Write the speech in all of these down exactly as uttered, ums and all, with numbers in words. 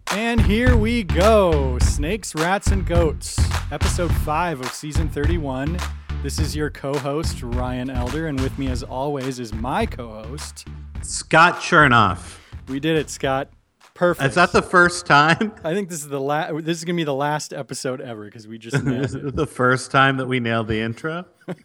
And here we go. Snakes, Rats, and Goats. Episode five of season thirty-one. This is your co-host, Ryan Elder, and with me as always is my co-host, Scott Chernoff. We did it, Scott. Perfect. Is that the first time? I think this is the last. This is gonna be the last episode ever because we just nailed it. The first time that we nailed the intro?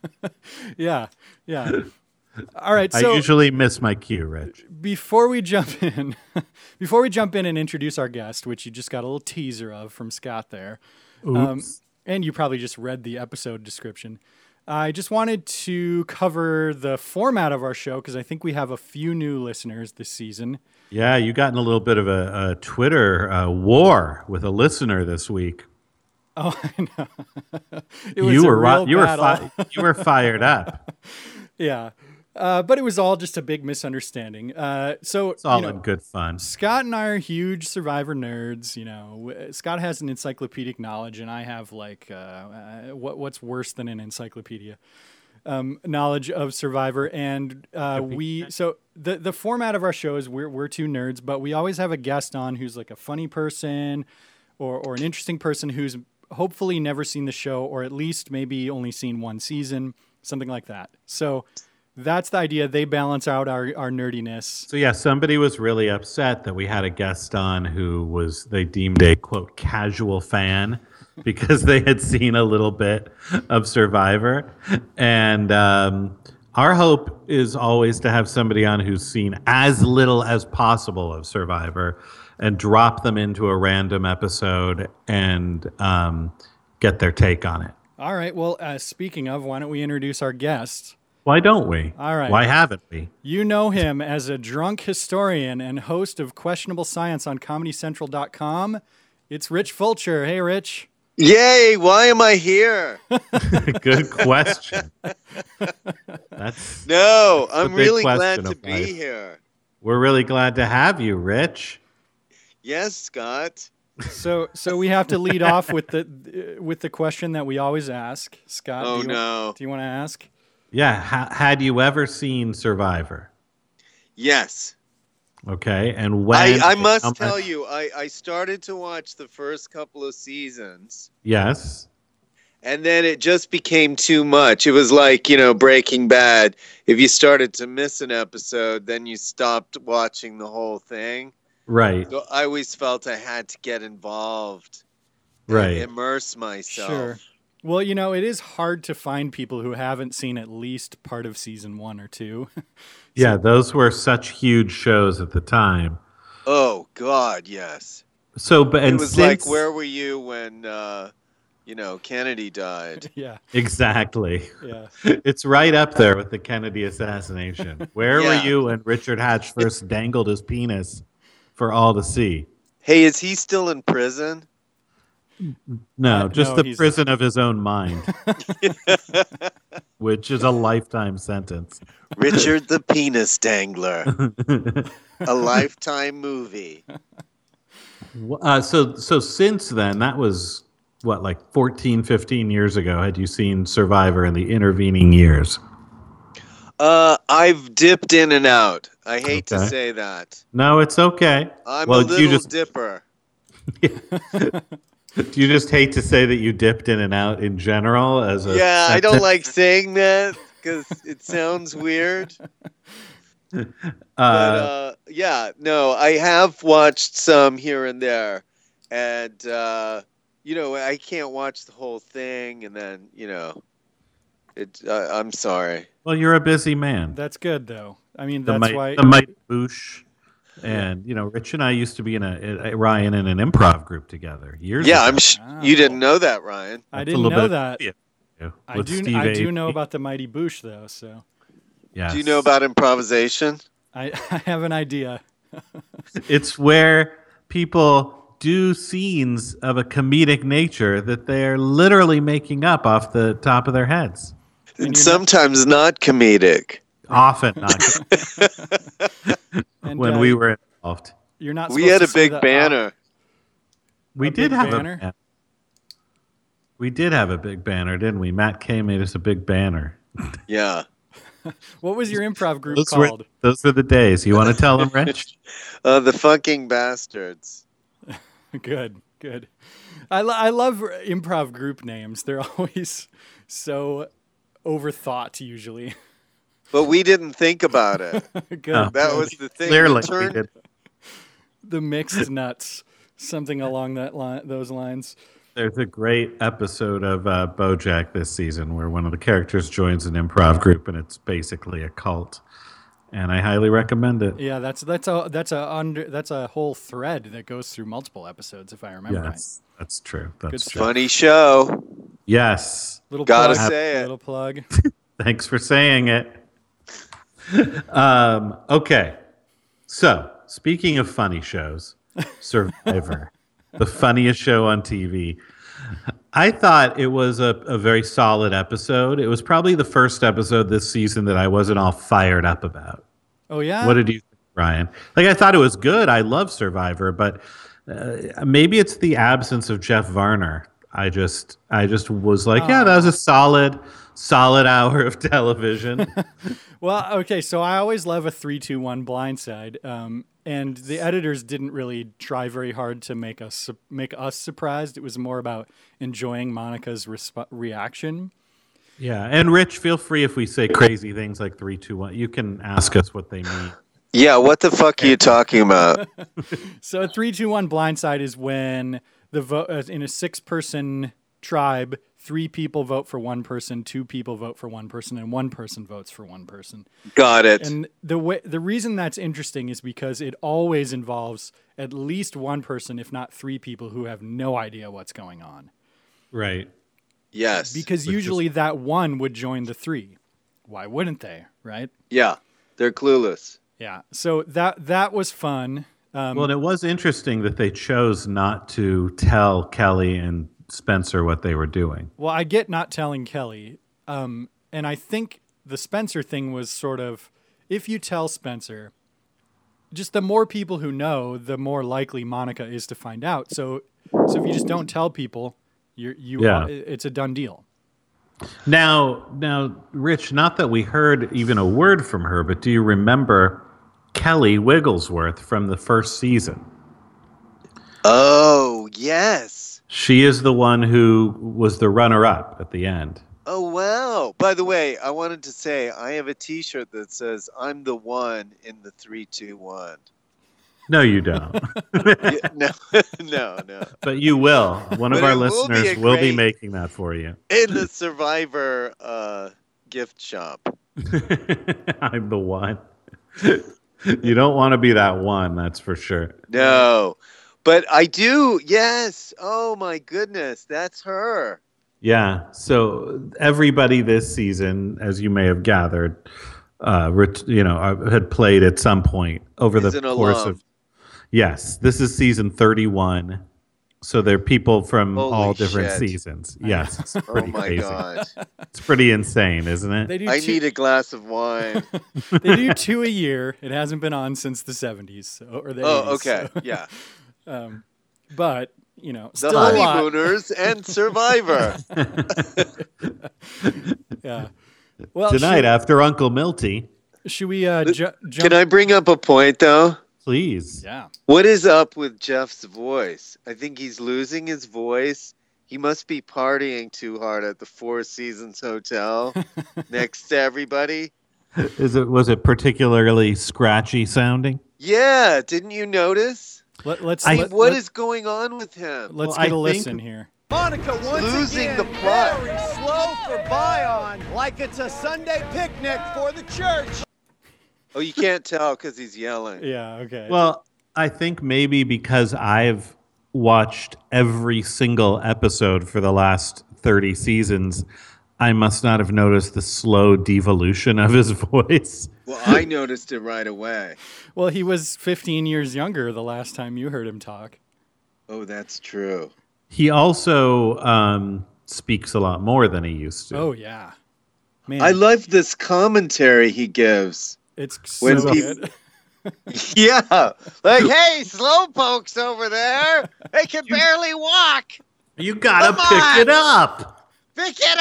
yeah, yeah. All right. So I usually miss my cue, Rich. Before we jump in, before we jump in and introduce our guest, which you just got a little teaser of from Scott there, um, and you probably just read the episode description. I just wanted to cover the format of our show because I think we have a few new listeners this season. Yeah, you got in a little bit of a, a Twitter uh, war with a listener this week. Oh, I know. It was you a were real you were battle. fi- you were fired up. Yeah. Uh, but it was all just a big misunderstanding. Uh, so It's all you know, in good fun. Scott and I are huge Survivor nerds. You know, Scott has an encyclopedic knowledge, and I have like uh, uh, what what's worse than an encyclopedia um, knowledge of Survivor. And uh, we so the the format of our show is we're we're two nerds, but we always have a guest on who's like a funny person or or an interesting person who's hopefully never seen the show, or at least maybe only seen one season, something like that. So. That's the idea. They balance out our, our nerdiness. So yeah, somebody was really upset that we had a guest on who was, they deemed a, quote, casual fan because they had seen a little bit of Survivor. And um, our hope is always to have somebody on who's seen as little as possible of Survivor and drop them into a random episode and um, get their take on it. All right. Well, uh, speaking of, why don't we introduce our guest? Why don't we? All right. Why haven't we? You know him as a drunk historian and host of Questionable Science on Comedy Central dot com. It's Rich Fulcher. Hey, Rich. Yay, why am I here? Good question. That's No, that's I'm really glad question to of be life. here. We're really glad to have you, Rich. Yes, Scott. So, so we have to lead off with the uh, with the question that we always ask. Scott, Oh, do you, no. do you want to ask? Yeah. Ha- had you ever seen Survivor? Yes. Okay. And when? I, I must how tell much- you, I, I started to watch the first couple of seasons, Yes. and then it just became too much. It was like, you know, Breaking Bad. If you started to miss an episode, then you stopped watching the whole thing. Right. So I always felt I had to get involved, and Right. immerse myself. Sure. Well, you know, it is hard to find people who haven't seen at least part of season one or two. Yeah. Those were such huge shows at the time. Oh God, yes. So, but and It was since like, where were you when, uh, you know, Kennedy died? yeah, exactly, yeah. it's right up there with the Kennedy assassination. Where were Yeah. you when Richard Hatch first dangled his penis for all to see? Hey, is he still in prison? No, Uh, just no, the he's- prison of his own mind, which is a lifetime sentence. Richard the Penis Dangler, a Lifetime movie. Uh, so, so since then, that was what, like fourteen, fifteen years ago. Had you seen Survivor in the intervening years? Uh, I've dipped in and out. I hate to Okay. say that. No, it's okay. I'm well, a do little you just dipper. do you just hate to say that you dipped in and out in general as a Yeah, I don't sentence? like saying that because it sounds weird. Uh, But uh, yeah, no, I have watched some here and there, and uh, you know, I can't watch the whole thing, and then you know, it. Uh, I'm sorry. well, you're a busy man. That's good, though. I mean, The that's mighty, why. the mighty Boosh. And you know, Rich and I used to be in a, a Ryan in an improv group together years Yeah, ago. I'm. Sh- Wow. You didn't know that, Ryan. I That's a didn't little know bit that. of- yeah, I with do. Steve I do Avey. know about the Mighty Boosh, though. So Yes. Do you know about improvisation? I, I have an idea. It's where people do scenes of a comedic nature that they're literally making up off the top of their heads. And And you're sometimes not comedic. Often not And, when uh, we were involved. You're not. We supposed had to a say big the, uh, banner. We a did big have banner? a banner. We did have a big banner, didn't we? Matt K made us a big banner. Yeah. What was your improv group Those were, called? those were the days. You want to tell them, Rich? Uh, the fucking bastards. Good, good. I, lo- I love improv group names. They're always so overthought usually. But we didn't think about it. Good. Oh. That good. was the thing. Clearly, We turned- we did. The mixed nuts, something along that line, those lines. There's a great episode of uh, BoJack this season where one of the characters joins an improv group, and it's basically a cult. And I highly recommend it. Yeah, that's that's a that's a under that's a whole thread that goes through multiple episodes, if I remember right. Yes, that's true. That's Good true. stuff. Funny show. Yes. Little Gotta plug, say it. Little plug. Thanks for saying it. um, okay. So, speaking of funny shows, Survivor, the funniest show on T V. I thought it was a, a very solid episode. It was probably the first episode this season that I wasn't all fired up about. Oh yeah. What did you think, Ryan? Like, I thought it was good. I love Survivor, but uh, maybe it's the absence of Jeff Varner. I just, I just was like, yeah, that was a solid, solid hour of television. Well, okay, so I always love a three, two, one blindside, um, and the editors didn't really try very hard to make us su- make us surprised. It was more about enjoying Monica's resp- reaction. Yeah, and Rich, feel free if we say crazy things like three, two, one. You can ask us what they mean. Yeah, what the fuck are you talking about? So a three, two, one blindside is when the vote uh, in a six-person tribe, three people vote for one person, two people vote for one person, and one person votes for one person. Got it. And the way the reason that's interesting is because it always involves at least one person, if not three people, who have no idea what's going on. Right. Yes. Because Which usually that one would join the three. Why wouldn't they? Right? Yeah, they're clueless. Yeah. So that that was fun. Um, Well, and it was interesting that they chose not to tell Kelly and Spencer what they were doing. Well, I get not telling Kelly. Um, and I think the Spencer thing was sort of, if you tell Spencer, just the more people who know, the more likely Monica is to find out. So, so if you just don't tell people, you're, you Yeah. it's a done deal. Now, now, Rich, not that we heard even a word from her, but do you remember Kelly Wigglesworth from the first season? Oh, yes. She is the one who was the runner-up at the end. Oh, wow. By the way, I wanted to say I have a T-shirt that says I'm the one in the three two one. No, you don't. Yeah, no, no, no. But you will. One of But our it will be listeners a will be great- making that for you. In the Survivor uh, gift shop. I'm the one. You don't want to be that one, that's for sure. No. But I do. Yes. Oh, my goodness. That's her. Yeah. So everybody this season, as you may have gathered, uh, ret- you know, uh, had played at some point over Is the an course alum. of. Yes, this is season thirty-one. So they're people from Holy all different shit. seasons. Yes, it's Oh, pretty my crazy. God. It's pretty insane, isn't it? They do I two, need a glass of wine. they do two a year. It hasn't been on since the seventies so, or the Oh, eighties. okay. so- Yeah. um, but, you know, The still a lot. Honeymooners and Survivor. Yeah. Well, Tonight should, after Uncle Milty, should we uh, ju- jump? Can I bring up a point, though? please. Yeah. What is up with Jeff's voice? I think he's losing his voice. He must be partying too hard at the Four Seasons Hotel next to everybody. Is it was it particularly scratchy sounding? Yeah, didn't you notice? Let, let's I- let, What let, is going on with him? let's Well, get a I listen think- here. Monica once Losing again the plot. very slow for Bion, like it's a Sunday picnic for the church. Oh, you can't tell because he's yelling. Yeah. Okay. Well, I think maybe because I've watched every single episode for the last thirty seasons, I must not have noticed the slow devolution of his voice. Well, I noticed it right away. Well, he was fifteen years younger the last time you heard him talk. Oh, that's true. He also um, speaks a lot more than he used to. Oh yeah, man. I love this commentary he gives. it's so when people- good. Yeah. Like, hey, slowpokes over there. They can barely walk. You gotta Come pick on! it up. Pick it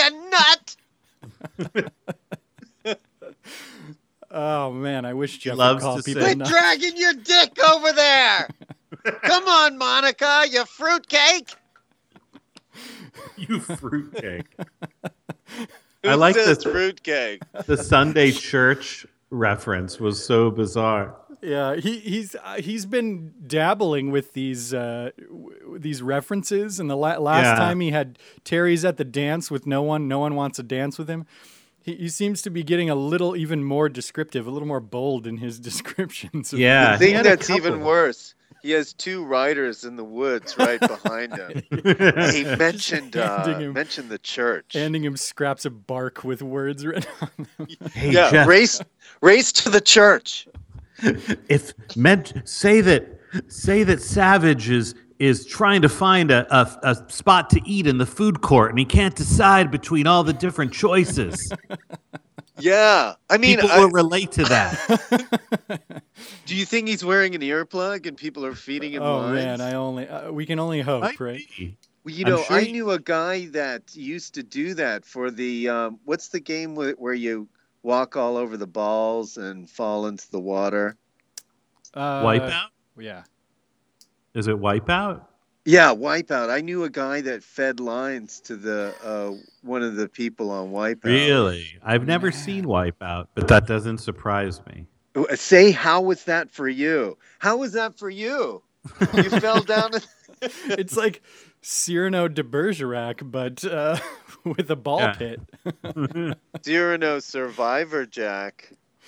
up, you nut. Oh man, I wish Jeff loves would call to people. say- Quit nuts. dragging your dick over there. Come on, Monica, you fruitcake. You fruitcake. Who I like says this. fruitcake? The Sunday church reference was so bizarre. Yeah, he he's uh, he's been dabbling with these uh, w- these references, and the la- last Yeah. time he had Terry's at the dance with no one, no one wants to dance with him. He, he seems to be getting a little even more descriptive, a little more bold in his descriptions. of- Yeah. I he think had a that's even couple. worse. He has two riders in the woods right behind him. He mentioned uh, handing him- mentioned the church. handing him scraps of bark with words written on them. Hey, yeah, Jeff, race race to the church. if meant say that say that Savage is is trying to find a, a a spot to eat in the food court and he can't decide between all the different choices. Yeah, I mean, People I- will relate to that. do you think he's wearing an earplug and people are feeding him Oh lines? man, I only uh, we can only hope, Might right? be. Well, you I'm know, sure I you- knew a guy that used to do that for the um, what's the game where, where you walk all over the balls and fall into the water? Uh, Wipeout? Yeah. Is it Wipeout? Yeah, Wipeout. I knew a guy that fed lines to the uh, one of the people on Wipeout. Really? I've never seen Wipeout, but that doesn't surprise me. Say, how was that for you? How was that for you? You fell down. And... It's like Cyrano de Bergerac, but uh, with a ball Yeah. pit. Cyrano Survivor, Jack.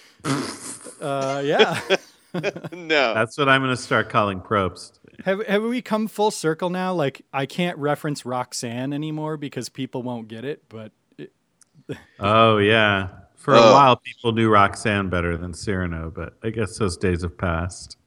Uh, yeah. No. That's what I'm going to start calling Probst. Have have we come full circle now? Like, I can't reference Roxanne anymore because people won't get it, but it, Oh, yeah. For a Oh. while, people knew Roxanne better than Cyrano, but I guess those days have passed.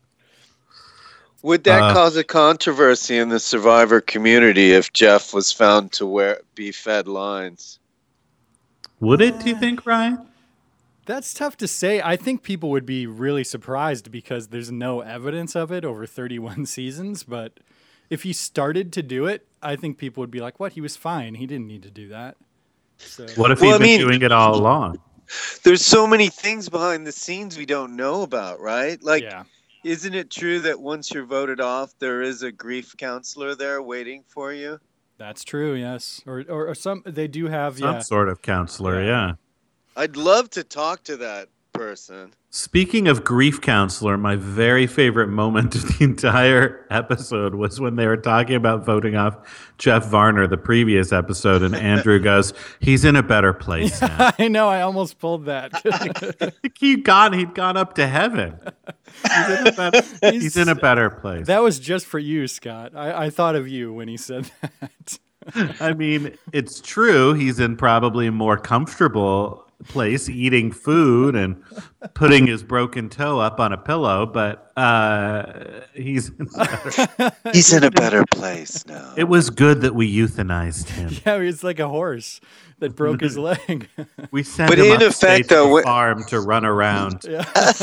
Would that Uh, cause a controversy in the Survivor community if Jeff was found to wear be fed lines? Would it, do you think, Ryan? that's tough to say. I think people would be really surprised because there's no evidence of it over thirty-one seasons. But if he started to do it, I think people would be like, what? He was fine. He didn't need to do that. So, What if Well, he'd I been mean- doing it all along? There's so many things behind the scenes we don't know about, right? Like, yeah. isn't it true that once you're voted off, there is a grief counselor there waiting for you? That's true, yes. Or, or, or some, they do have, Some yeah. sort of counselor, Yeah. yeah. I'd love to talk to that person. Speaking of grief counselor, my very favorite moment of the entire episode was when they were talking about voting off Jeff Varner, the previous episode, and Andrew goes, "He's in a better place now." I know, I almost pulled that. he gone, he'd gone up to heaven. He's in a better, he's in a better place. That was just for you, Scott. I, I thought of you when he said that. I mean, it's true. He's in probably a more comfortable place eating food and putting his broken toe up on a pillow, but uh, he's. He's in a better place now. It was good that we euthanized him. Yeah, he's like a horse that broke his leg. We sent But him in upstate effect, to though, the wh- farm to run around. Yeah.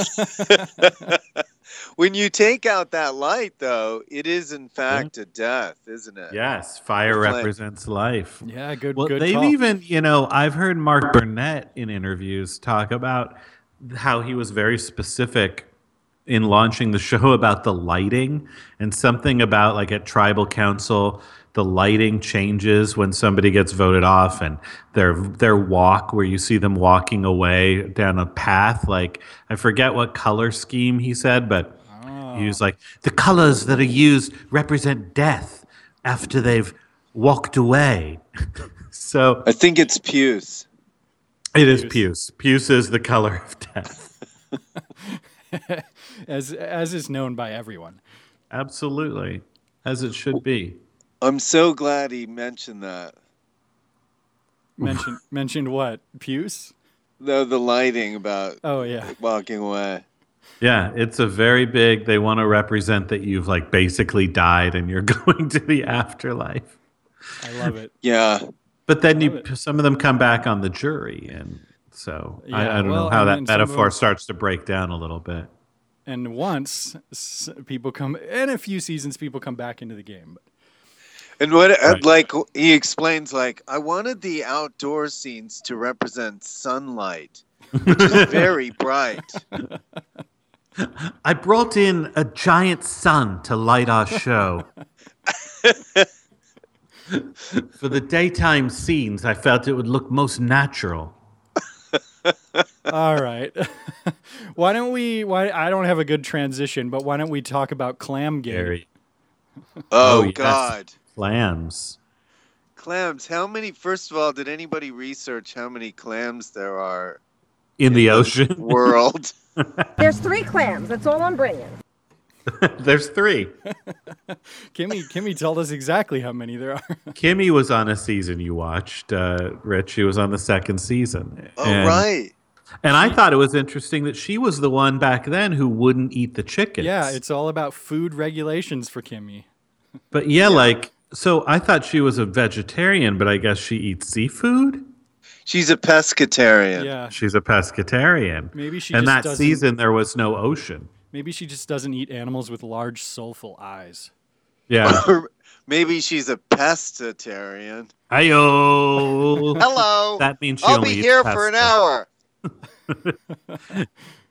When you take out that light, though, it is in fact a death, isn't it? Yes, fire Flame. represents life. Yeah, good, Well, good they've call. even, you know, I've heard Mark Burnett in interviews talk about how he was very specific in launching the show about the lighting and something about like at tribal council, the lighting changes when somebody gets voted off and their their walk where you see them walking away down a path. Like I forget what color scheme he said, but he was like, the colors that are used represent death after they've walked away. So I think it's puce. it is puce. Puce is the color of death. as as is known by everyone. Absolutely. As it should be. I'm so glad he mentioned that. Mentioned mentioned what? Puce? No, the lighting about Oh yeah. walking away. Yeah, it's a very big, they want to represent that you've like basically died and you're going to the afterlife. I love it. Yeah. But then Love you it. some of them come back on the jury, and so I, Yeah, I don't well, know how and that then some of metaphor them- starts to break down a little bit. And once s- people come, in a few seasons, people come back into the game. And what, uh, Right. like, he explains, like, I wanted the outdoor scenes to represent sunlight, which is very bright. I brought in a giant sun to light our show. For the daytime scenes, I felt it would look most natural. All right. Why don't we? Why I don't have a good transition, but why don't we talk about Clamgate? Gary. Oh, Oh, yes. God. Clams. Clams. How many, first of all, did anybody research how many clams there are In the ocean. world? There's three clams. That's all I'm bringing. There's three. Kimmy, Kimmy told us exactly how many there are. Kimmy was on a season you watched, uh, Rich. She was on the second season. Oh, and, right. And I thought it was interesting that she was the one back then who wouldn't eat the chickens. Yeah, it's all about food regulations for Kimmy. But yeah, like, so I thought she was a vegetarian, but I guess she eats seafood? She's a pescatarian. Yeah, She's a pescatarian. maybe she And just that doesn't. season, there was no ocean. Maybe she just doesn't eat animals with large, soulful eyes. Yeah. Or maybe she's a pescatarian. Ayo. Hello. That means she I'll only be eats here for an pesto. hour.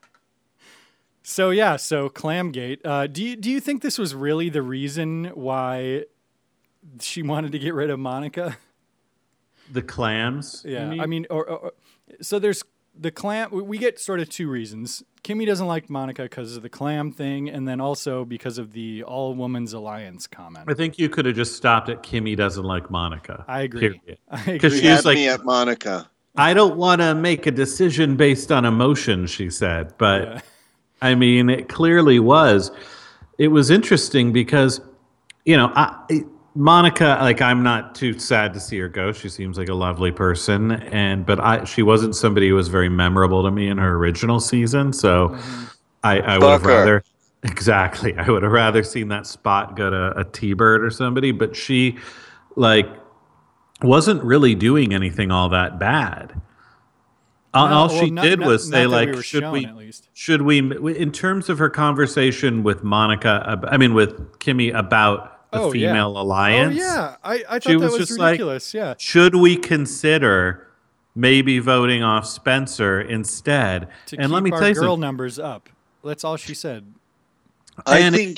So yeah, so Clamgate. Uh, do you do you think this was really the reason why she wanted to get rid of Monica? The clams? you Yeah, mean? I mean, or, or, or- so there's the clam. we- We get sort of two reasons. Kimmy doesn't like Monica because of the clam thing, and then also because of the all woman's alliance comment. I think you could have just stopped at Kimmy doesn't like Monica. I agree. Period. I agree. Because She she was had like, me at Monica. I don't want to make a decision based on emotion, she said. But Yeah. I mean, it clearly was. It was interesting because, you know, I, it- Monica, like, I'm not too sad to see her go. She seems like a lovely person, and but I, she wasn't somebody who was very memorable to me in her original season. So Mm-hmm. I, I would have Fuck her. rather, exactly, I would have rather seen that spot go to a T-Bird or somebody. But she, like, wasn't really doing anything all that bad. All- No, all well, she not- did not- was not say, that we like, were should shown, we, at least. should we, in terms of her conversation with Monica, ab- I mean, with Kimmy about the Oh, yeah. female alliance. Oh yeah, I, I thought She that was was, just like- ridiculous. yeah, Should we consider maybe voting off Spencer instead? to and keep let me our tell you girl something. numbers up. That's all she said. I And- think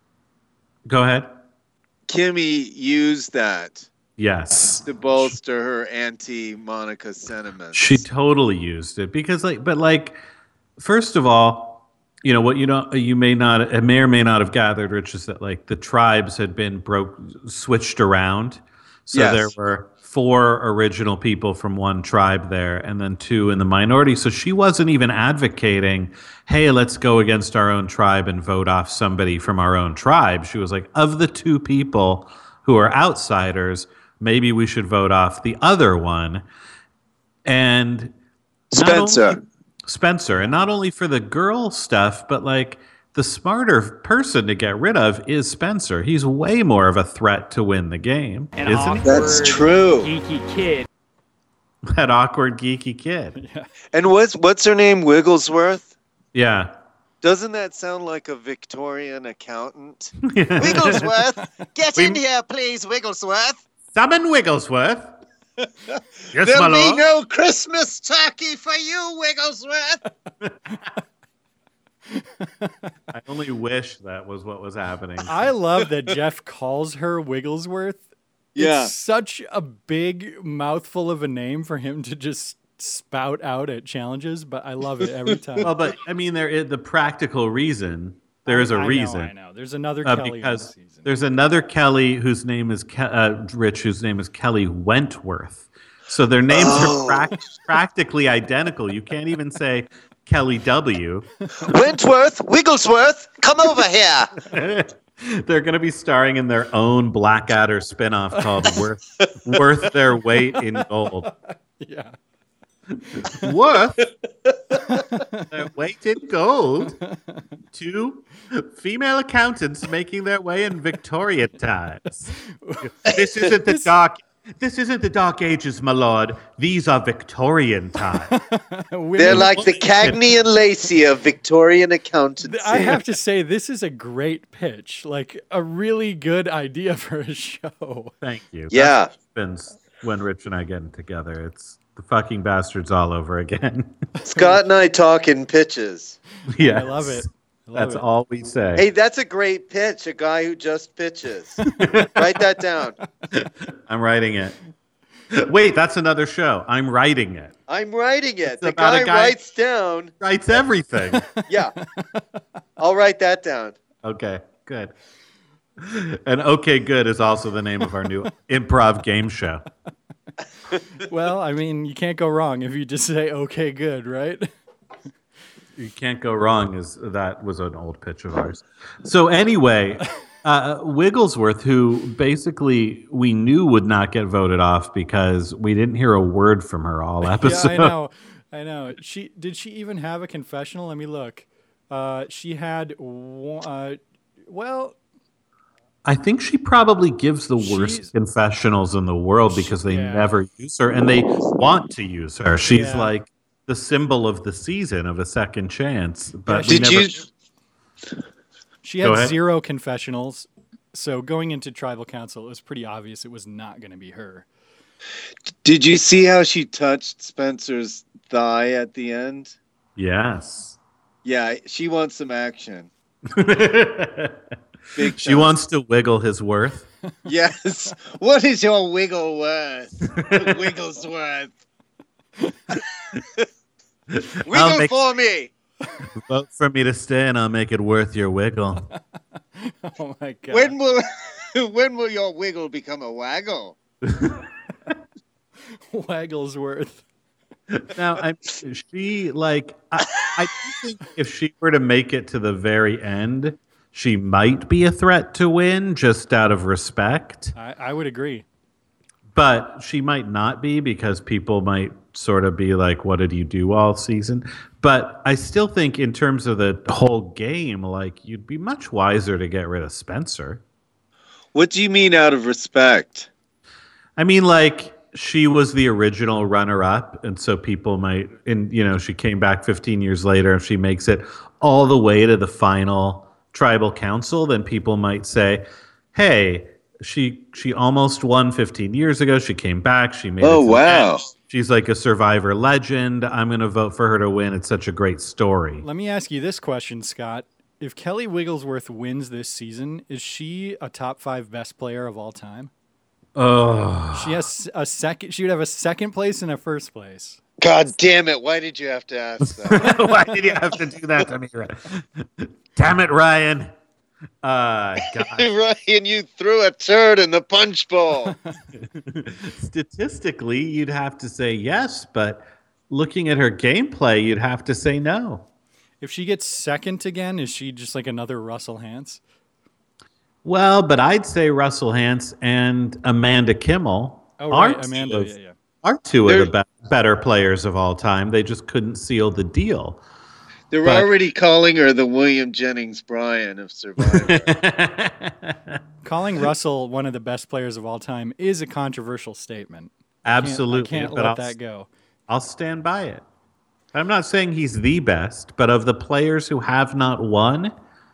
Go ahead. Kimmy used that Yes. to bolster her anti-Monica sentiments. She totally used it because, like, but like, first of all, you know what you know you may not it may or may not have gathered, Rich, is that like the tribes had been broke switched around, so Yes. there were four original people from one tribe there, and then two in the minority. So she wasn't even advocating, "Hey, let's go against our own tribe and vote off somebody from our own tribe." She was like, "Of the two people who are outsiders, maybe we should vote off the other one." And not Spencer. only- Spencer, and not only for the girl stuff, but like the smarter person to get rid of is Spencer. He's way more of a threat to win the game, An isn't awkward, he? That's true. geeky kid. That awkward, geeky kid. And what's what's her name? Wigglesworth? Yeah. Doesn't that sound like a Victorian accountant? Wigglesworth, get We- in here, please, Wigglesworth. Summon Wigglesworth. Yes, There'll my be lord. no Christmas turkey for you, Wigglesworth. I only wish that was what was happening. I love that Jeff calls her Wigglesworth. Yeah. It's such a big mouthful of a name for him to just spout out at challenges, but I love it every time. Well, but I mean, there is the practical reason. There is a I know, reason. I know. There's another Uh, Kelly on because the season. there's another Kelly whose name is Ke- uh, Rich, whose name is Kelly Wentworth. So their names Oh. are prac- practically identical. You can't even say Kelly W. Wentworth, Wigglesworth, come over here. They're going to be starring in their own Blackadder spinoff called "Worth Worth Their Weight in Gold." Yeah. Worth their weight in gold. Two female accountants making their way in Victorian times. This isn't the dark. This isn't the Dark Ages, my lord. These are Victorian times. Women- They're like the Cagney and Lacey of Victorian accountancy. I have to say, this is a great pitch. Like a really good idea for a show. Thank you. Yeah. That's what happens when Rich and I get together. It's the fucking bastards all over again. Scott and I talk in pitches. Yes. I love it. Love That's it. all we say. Hey, that's a great pitch. A guy who just pitches. Write that down. I'm writing it. Wait, that's another show. I'm writing it. I'm writing it. It's The about a guy, guy- writes down. Writes everything. Yeah. I'll write that down. Okay, good. And Okay Good is also the name of our new improv game show. Well, I mean, you can't go wrong if you just say "okay, good," right? You can't go wrong. Is that was an old pitch of ours. So anyway, uh, Wigglesworth, who basically we knew would not get voted off because we didn't hear a word from her all episode. Yeah, I know. I know. She did she even have a confessional? Let me look. Uh, she had one, uh, well, I think she probably gives the worst She's- confessionals in the world because they Yeah. never use her and they want to use her. She's Yeah. like the symbol of the season of a second chance. But Yeah, we Did never, you? she Go had ahead. zero confessionals. So going into tribal council, it was pretty obvious it was not going to be her. Did you see how she touched Spencer's thigh at the end? Yes. Yeah, she wants some action. Big She time. wants to wiggle his worth. Yes. What is your wiggle worth? Wigglesworth. Wiggle make- for me. Vote for me to stay and I'll make it worth your wiggle. Oh my god! When will when will your wiggle become a waggle? Wagglesworth. Now, I, she like I, I do think if she were to make it to the very end, she might be a threat to win just out of respect. I, I would agree. But she might not be because people might sort of be like, "What did you do all season?" But I still think, in terms of the whole game, like you'd be much wiser to get rid of Spencer. What do you mean out of respect? I mean, like she was the original runner-up, and so people might, and you know, she came back fifteen years later. If she makes it all the way to the final tribal council, then people might say, "Hey, she she almost won fifteen years ago. She came back. She made. Oh, it to the wow. end. She's like a Survivor legend. I'm going to vote for her to win. It's such a great story." Let me ask you this question, Scott. If Kelly Wigglesworth wins this season, is she a top five best player of all time? Oh, She has a second. She would have a second place and a first place. God damn it! Why did you have to ask that? why did you have to do that to me? Damn it, Ryan. Uh, God. Ryan, you threw a turd in the punch bowl. Statistically, you'd have to say yes, but looking at her gameplay, you'd have to say no. If she gets second again, is she just like another Russell Hantz? Well, but I'd say Russell Hantz and Amanda Kimmel Oh, are right, two Amanda. of, Yeah, yeah. are two They're- of the be- better players of all time. They just couldn't seal the deal. They're But- already calling her the William Jennings Bryan of Survivor. Calling Russell one of the best players of all time is a controversial statement. Absolutely, I can't, I but can't let I'll, that go. I'll stand by it. I'm not saying he's the best, but of the players who have not won,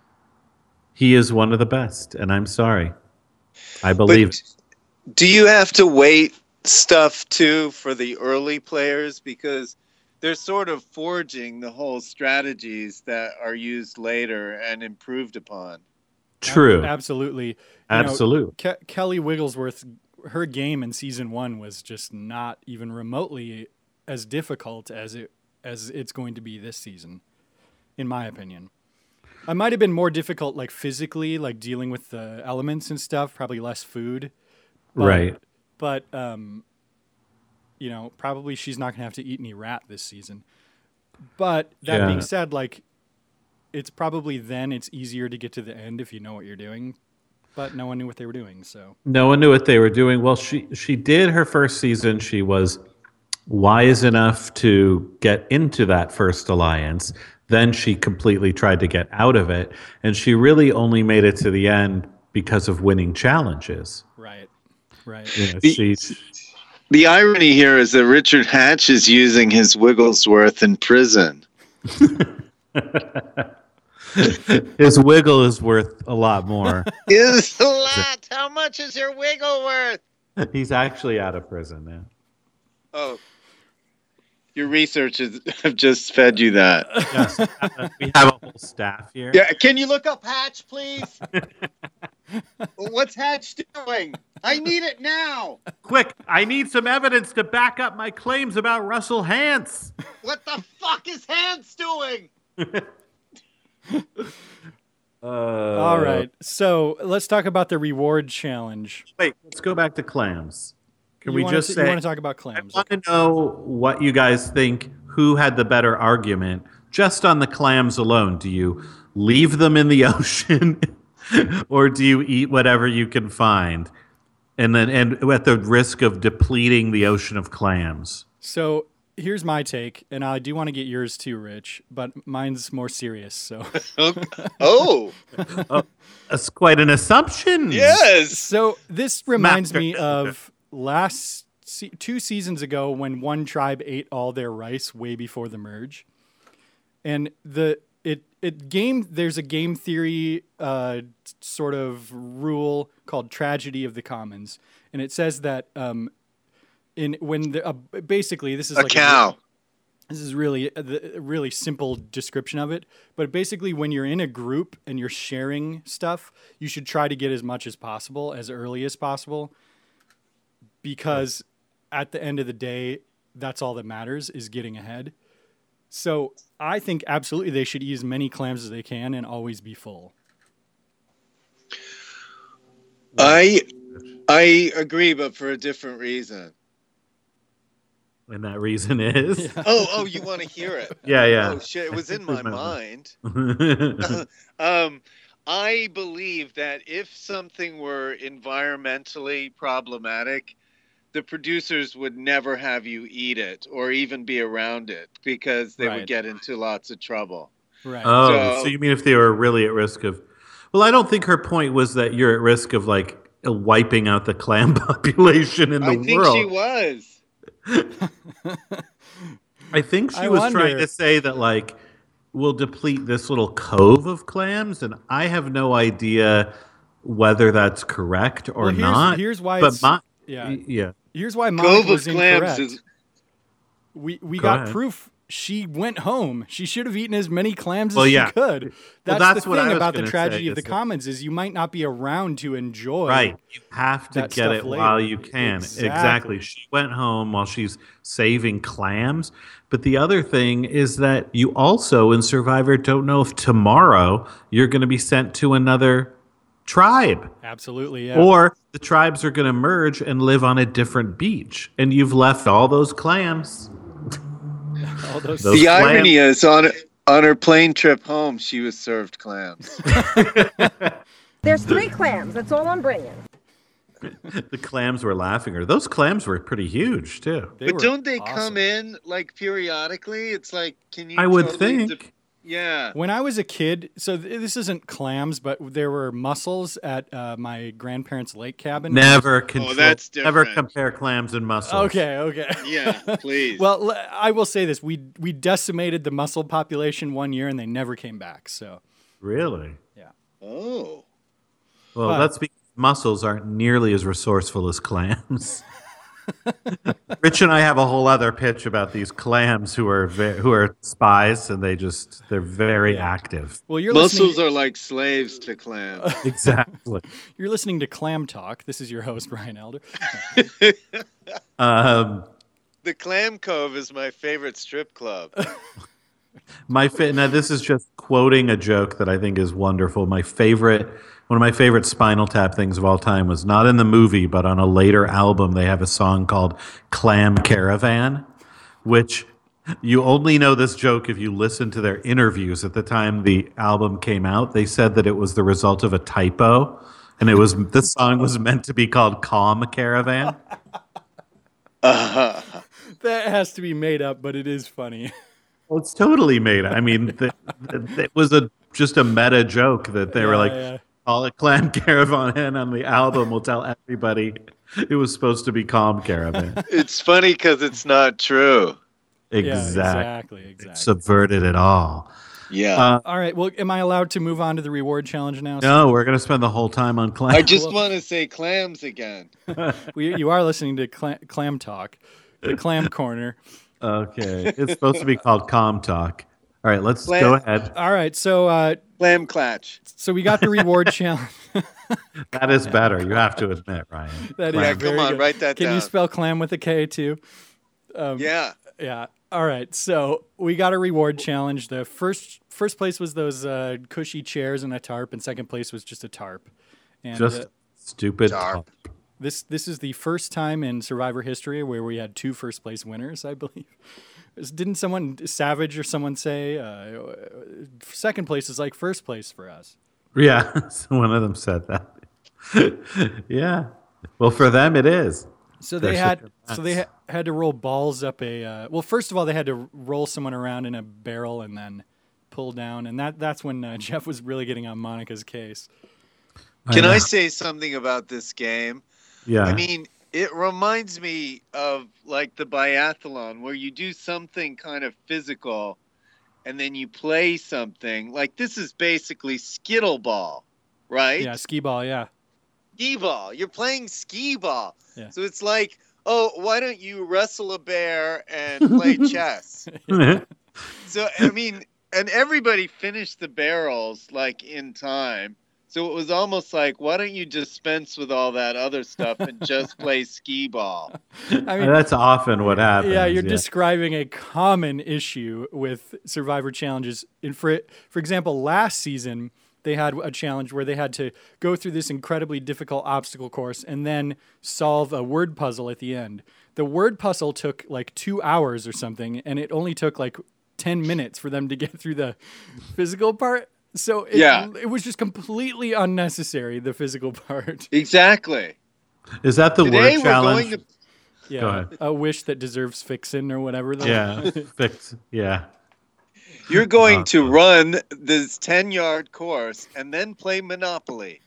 he is one of the best, and I'm sorry. I believe it. Do you have to wait stuff too for the early players? Because They're sort of forging the whole strategies that are used later and improved upon. True. Absolutely. You know, Absolutely. Ke- Kelly Wigglesworth, her game in season one was just not even remotely as difficult as it as it's going to be this season, in my opinion. It might have been more difficult, like physically, like dealing with the elements and stuff. Probably less food, but, Right. But um, you know, probably she's not going to have to eat any rat this season. But that Yeah. being said, like, it's probably then it's easier to get to the end if you know what you're doing. But no one knew what they were doing, so. No one knew what they were doing. Well, she she did her first season. She was wise enough to get into that first alliance. Then she completely tried to get out of it, and she really only made it to the end because of winning challenges. Right, right. You know, The- she The irony here is that Richard Hatch is using his Wigglesworth in prison. his wiggle is worth a lot more. Is a lot. How much is your wiggle worth? He's actually out of prison now. oh, Your research has have just fed you that. Yes, uh, we have a whole staff here. Yeah, can you look up Hatch, please? What's Hatch doing? I need it now. Quick, I need some evidence to back up my claims about Russell Hantz. What the fuck is Hans doing? Uh, All right. So let's talk about the reward challenge. Wait, let's go back to clams. Can You we wanna just t- say? you want to talk about I clams? want to know what you guys think. Who had the better argument? Just on the clams alone, do you leave them in the ocean, or do you eat whatever you can find, and then and at the risk of depleting the ocean of clams? So here's my take, and I do want to get yours too, Rich, but mine's more serious. So, Oh, That's quite an assumption. yes. so this reminds me Master. of last se- two seasons ago when one tribe ate all their rice way before the merge, and the it it game there's a game theory uh, sort of rule called tragedy of the commons, and it says that um, in when the, uh, basically this is A like cow. this is really a the- a really simple description of it, but basically when you're in a group and you're sharing stuff, you should try to get as much as possible as early as possible, because at the end of the day, that's all that matters is getting ahead. So I think absolutely they should eat as many clams as they can and always be full. I I agree, but for a different reason. And that reason is, Oh, oh, you want to hear it? yeah, yeah. Oh shit, it was in my Remember. mind. yeah. um, I believe that if something were environmentally problematic, the producers would never have you eat it or even be around it because they Right. would get into lots of trouble. Right. Oh, so, So- you mean if they were really at risk of? Well, I don't think her point was that you're at risk of like wiping out the clam population in the I think world. she was. I think she I was wonder. trying to say that like we'll deplete this little cove of clams, and I have no idea whether that's correct or Well, here's- not. here's why but it's- my, yeah. yeah. Here's why Monica Cove was of clams incorrect. is. We we Go got ahead. proof. She went home. She should have eaten as many clams Well, as yeah. she could. That's, that's the what I thing was about the gonna tragedy say, of the is that- commons is you might not be around to enjoy. Right. You have to that get stuff it later. while you can. Exactly. Exactly. She went home while she's saving clams. But the other thing is that you also in Survivor don't know if tomorrow you're going to be sent to another tribe. Absolutely. Yeah. Or the tribes are going to merge and live on a different beach. And you've left all those clams. all those. Those The clams- irony is on on her plane trip home, she was served clams. There's three clams. That's all I'm bringing. The clams were laughing. Or those clams were pretty huge, too. They But were don't they awesome. come in like periodically? It's like, can you? I would totally think. de- yeah. When I was a kid, so th- this isn't clams, but there were mussels at uh, my grandparents' lake cabin. Never control, that's never different. compare clams and mussels. Okay, okay. Yeah, please. Well, l- I will say this: we we decimated the mussel population one year, and they never came back. So, Really? oh. Well, But- that's because mussels aren't nearly as resourceful as clams. Rich and I have a whole other pitch about these clams who are ve- who are spies, and they just they're very active. well, you're Mussels listening. are like slaves to clams. Exactly. You're listening to Clam Talk. This is your host, Brian Elder. um, The Clam Cove is my favorite strip club. my fa- now this is just quoting a joke that I think is wonderful. My favorite, one of my favorite Spinal Tap things of all time was not in the movie, but on a later album. They have a song called "Clam Caravan," which you only know this joke if you listen to their interviews. At the time the album came out, they said that it was the result of a typo, and it was the song was meant to be called "Calm Caravan." Uh, That has to be made up, but it is funny. Well, it's totally made. I mean, the, the, it was a just a meta joke that they were Yeah, like, yeah. "Call it Clam Caravan," on the album. We'll tell everybody it was supposed to be Calm Caravan. it's funny because it's not true. Yeah, Exactly. exactly, exactly. Subverted it all. Yeah. Uh, All right. Well, am I allowed to move on to the reward challenge now? no, we're gonna spend the whole time on Clam. I just well- want to say clams again. We, you are listening to Clam, Clam Talk, the Clam Corner. Okay. It's supposed to be called Calm Talk. All right, let's Plan- go ahead. All right, so uh, Clam Clatch. so we got the reward challenge. That is better. You have to admit, Ryan. That is Yeah, very come on, good. write that Can down. you spell clam with a K too? Um, Yeah. Yeah. All right. So we got a reward challenge. The first first place was those uh, cushy chairs and a tarp, and second place was just a tarp. And Just uh, stupid Tarp. talk. this this is the first time in Survivor history where we had two first place winners, I believe. Didn't someone Savage or someone say uh, second place is like first place for us? Yeah, so one of them said that. Yeah. Well, for them, it is. So They're they had such so they ha- had to roll balls up a uh, well. First of all, they had to roll someone around in a barrel and then pull down, and that that's when uh, Jeff was really getting on Monica's case. Can know. I say something about this game? Yeah. I mean, it reminds me of like the biathlon where you do something kind of physical and then you play something. Like this is basically skittle ball, right? Yeah, skee ball. Yeah, Skee ball. You're playing skee ball. Yeah. So it's like, oh, why don't you wrestle a bear and play chess? So, I mean, and everybody finished the barrels like in time. So it was almost like, why don't you dispense with all that other stuff and just play skee ball? I mean, That's often what happens. yeah, you're describing a common issue with Survivor challenges. In for for example, last season they had a challenge where they had to go through this incredibly difficult obstacle course and then solve a word puzzle at the end. The word puzzle took like two hours or something, and it only took like ten minutes for them to get through the physical part. So it, Yeah. it was just completely unnecessary, the physical part. Exactly. Is that the Today word we're challenge? going to Yeah, Go ahead. a wish that deserves fixing or whatever. the- Yeah. Fix. Yeah. You're going Uh, to run this ten-yard course and then play Monopoly.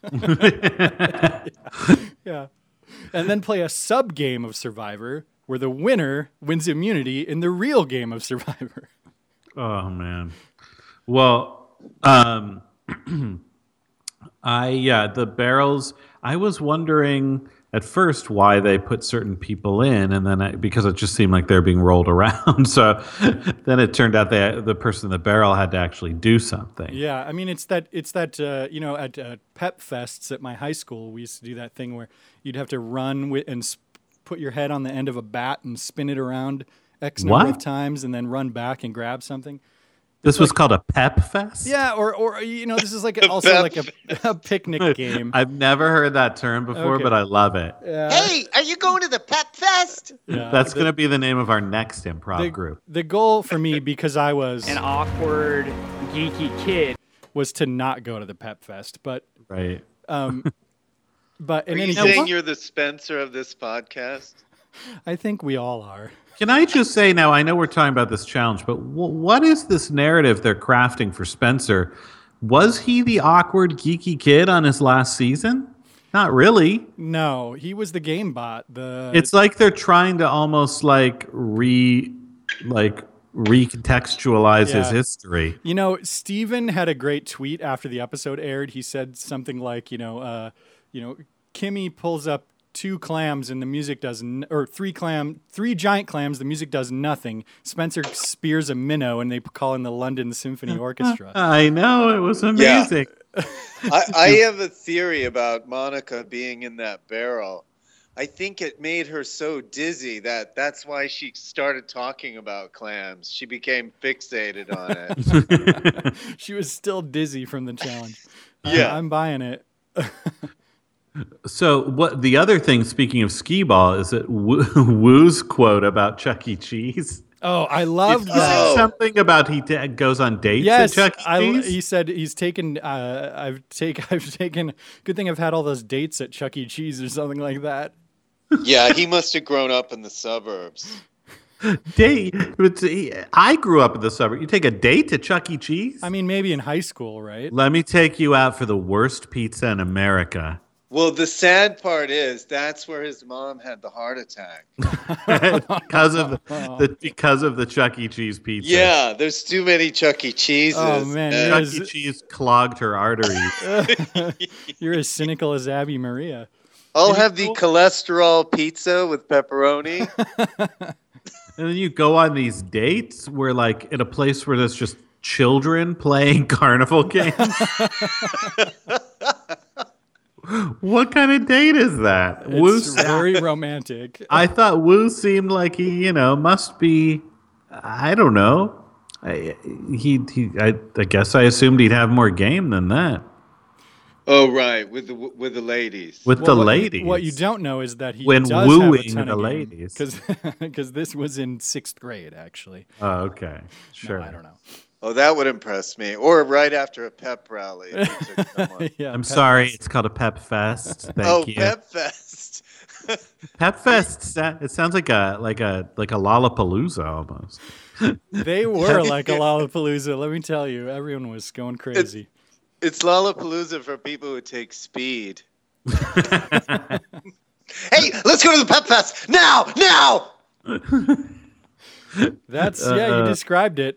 Yeah. And then play a sub game of Survivor where the winner wins immunity in the real game of Survivor. Oh man. Well, um, I yeah, the barrels. I was wondering at first why they put certain people in, and then I, because it just seemed like they're being rolled around. So then it turned out that the person in the barrel had to actually do something. Yeah, I mean it's that it's that uh, you know at uh, pep fests at my high school we used to do that thing where you'd have to run with and sp- put your head on the end of a bat and spin it around X number What? of times and then run back and grab something. This was called a pep fest. Yeah, or or you know this is like a, also pep like a, a picnic game. I've never heard that term before, Okay. but I love it. Yeah, Hey, are you going to the Pep Fest? yeah. That's The- going to be the name of our next improv the, group. the goal for me because I was An awkward, geeky kid. was to not go to the pep fest, but Right. um, but in Are any you case, saying you're the Spencer of this podcast? I think we all are. Can I just say now, I know we're talking about this challenge, but w- what is this narrative they're crafting for Spencer? Was he the awkward, geeky kid on his last season? Not really. No, he was the game bot. The It's like they're trying to almost like re, like recontextualize his Yeah. history. You know, Steven had a great tweet after the episode aired. He said something like, you know, uh, you know, Kimmy pulls up two clams and the music does, n- or three clam, three giant clams, the music does nothing. Spencer spears a minnow and they call in the London Symphony Orchestra. I know, it was amazing. I, I have a theory about Monica being in that barrel. I think it made her so dizzy that that's why she started talking about clams. She became fixated on it. She was still dizzy from the challenge. Uh, Yeah. I'm buying it. So what the other thing, speaking of skee ball, is that Woo, Woo's quote about Chuck E. Cheese. Oh, I love He that. said Oh. something about he ta goes on dates Yes, at Chuck E. I, Cheese. he said he's taken. Uh, I've take. I've taken. Good thing I've had all those dates at Chuck E. Cheese or something like that. Yeah, he must have grown up in the suburbs. Date. But he- I grew up in the suburb. You take a date to Chuck E. Cheese? I mean, maybe in high school, right? Let me take you out for the worst pizza in America. Well, the sad part is that's where his mom had the heart attack. because of the, the because of the Chuck E. Cheese pizza. Yeah, there's too many Chuck E. Cheeses. Oh, man, and- you're Chuck E. Cheese clogged her arteries. You're as cynical as Abby Maria. I'll have the cholesterol pizza with pepperoni. And then you go on these dates where, like, in a place where there's just children playing carnival games. What kind of date is that? Wu, It's very romantic. I thought Wu seemed like he, you know, must be. I don't know. I, he, he I, I guess I assumed he'd have more game than that. Oh, right, with the with the ladies. With Well, the what, ladies. What you don't know is that he When does wooing have a ton the of ladies. because this was in sixth grade actually. Oh, okay. Sure. No, I don't know. Oh, that would impress me. Or right after a pep rally. if you took someone. yeah, I'm Pep sorry. Fest. It's called a Pep Fest. Thank oh, you. Pep Fest. Pep Fest. sa- It sounds like a like a like a Lollapalooza almost. They were like a Lollapalooza. Let me tell you, everyone was going crazy. It's Lollapalooza for people who take speed. Hey, let's go to the Pep Fest now! Now! That's yeah, you Uh, described it.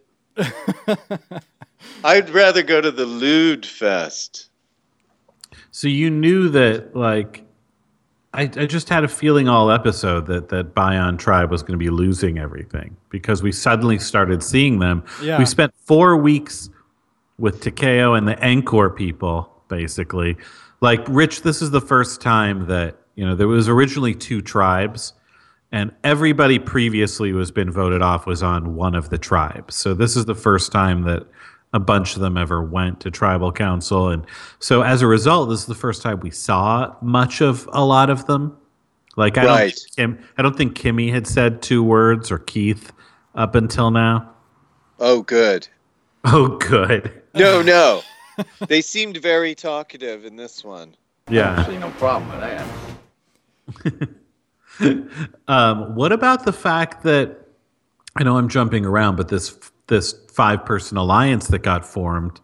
I'd rather go to the Lewd Fest. So you knew that, like, I, I just had a feeling all episode that that Bion Tribe was going to be losing everything because we suddenly started seeing them. Yeah. We spent four weeks with Takeo and the Encore people, basically. Like, Rich, this is the first time that, you know, there was originally two tribes, and everybody previously who has been voted off was on one of the tribes. So this is the first time that a bunch of them ever went to tribal council. And so as a result, this is the first time we saw much of a lot of them. Like, I, Right. don't, think Kim, I don't think Kimmy had said two words, or Keith, up until now. Oh, good. Oh, good. No, no. They seemed very talkative in this one. Yeah. See no problem with that. Um, what about the fact that, I know I'm jumping around, but this this five person alliance that got formed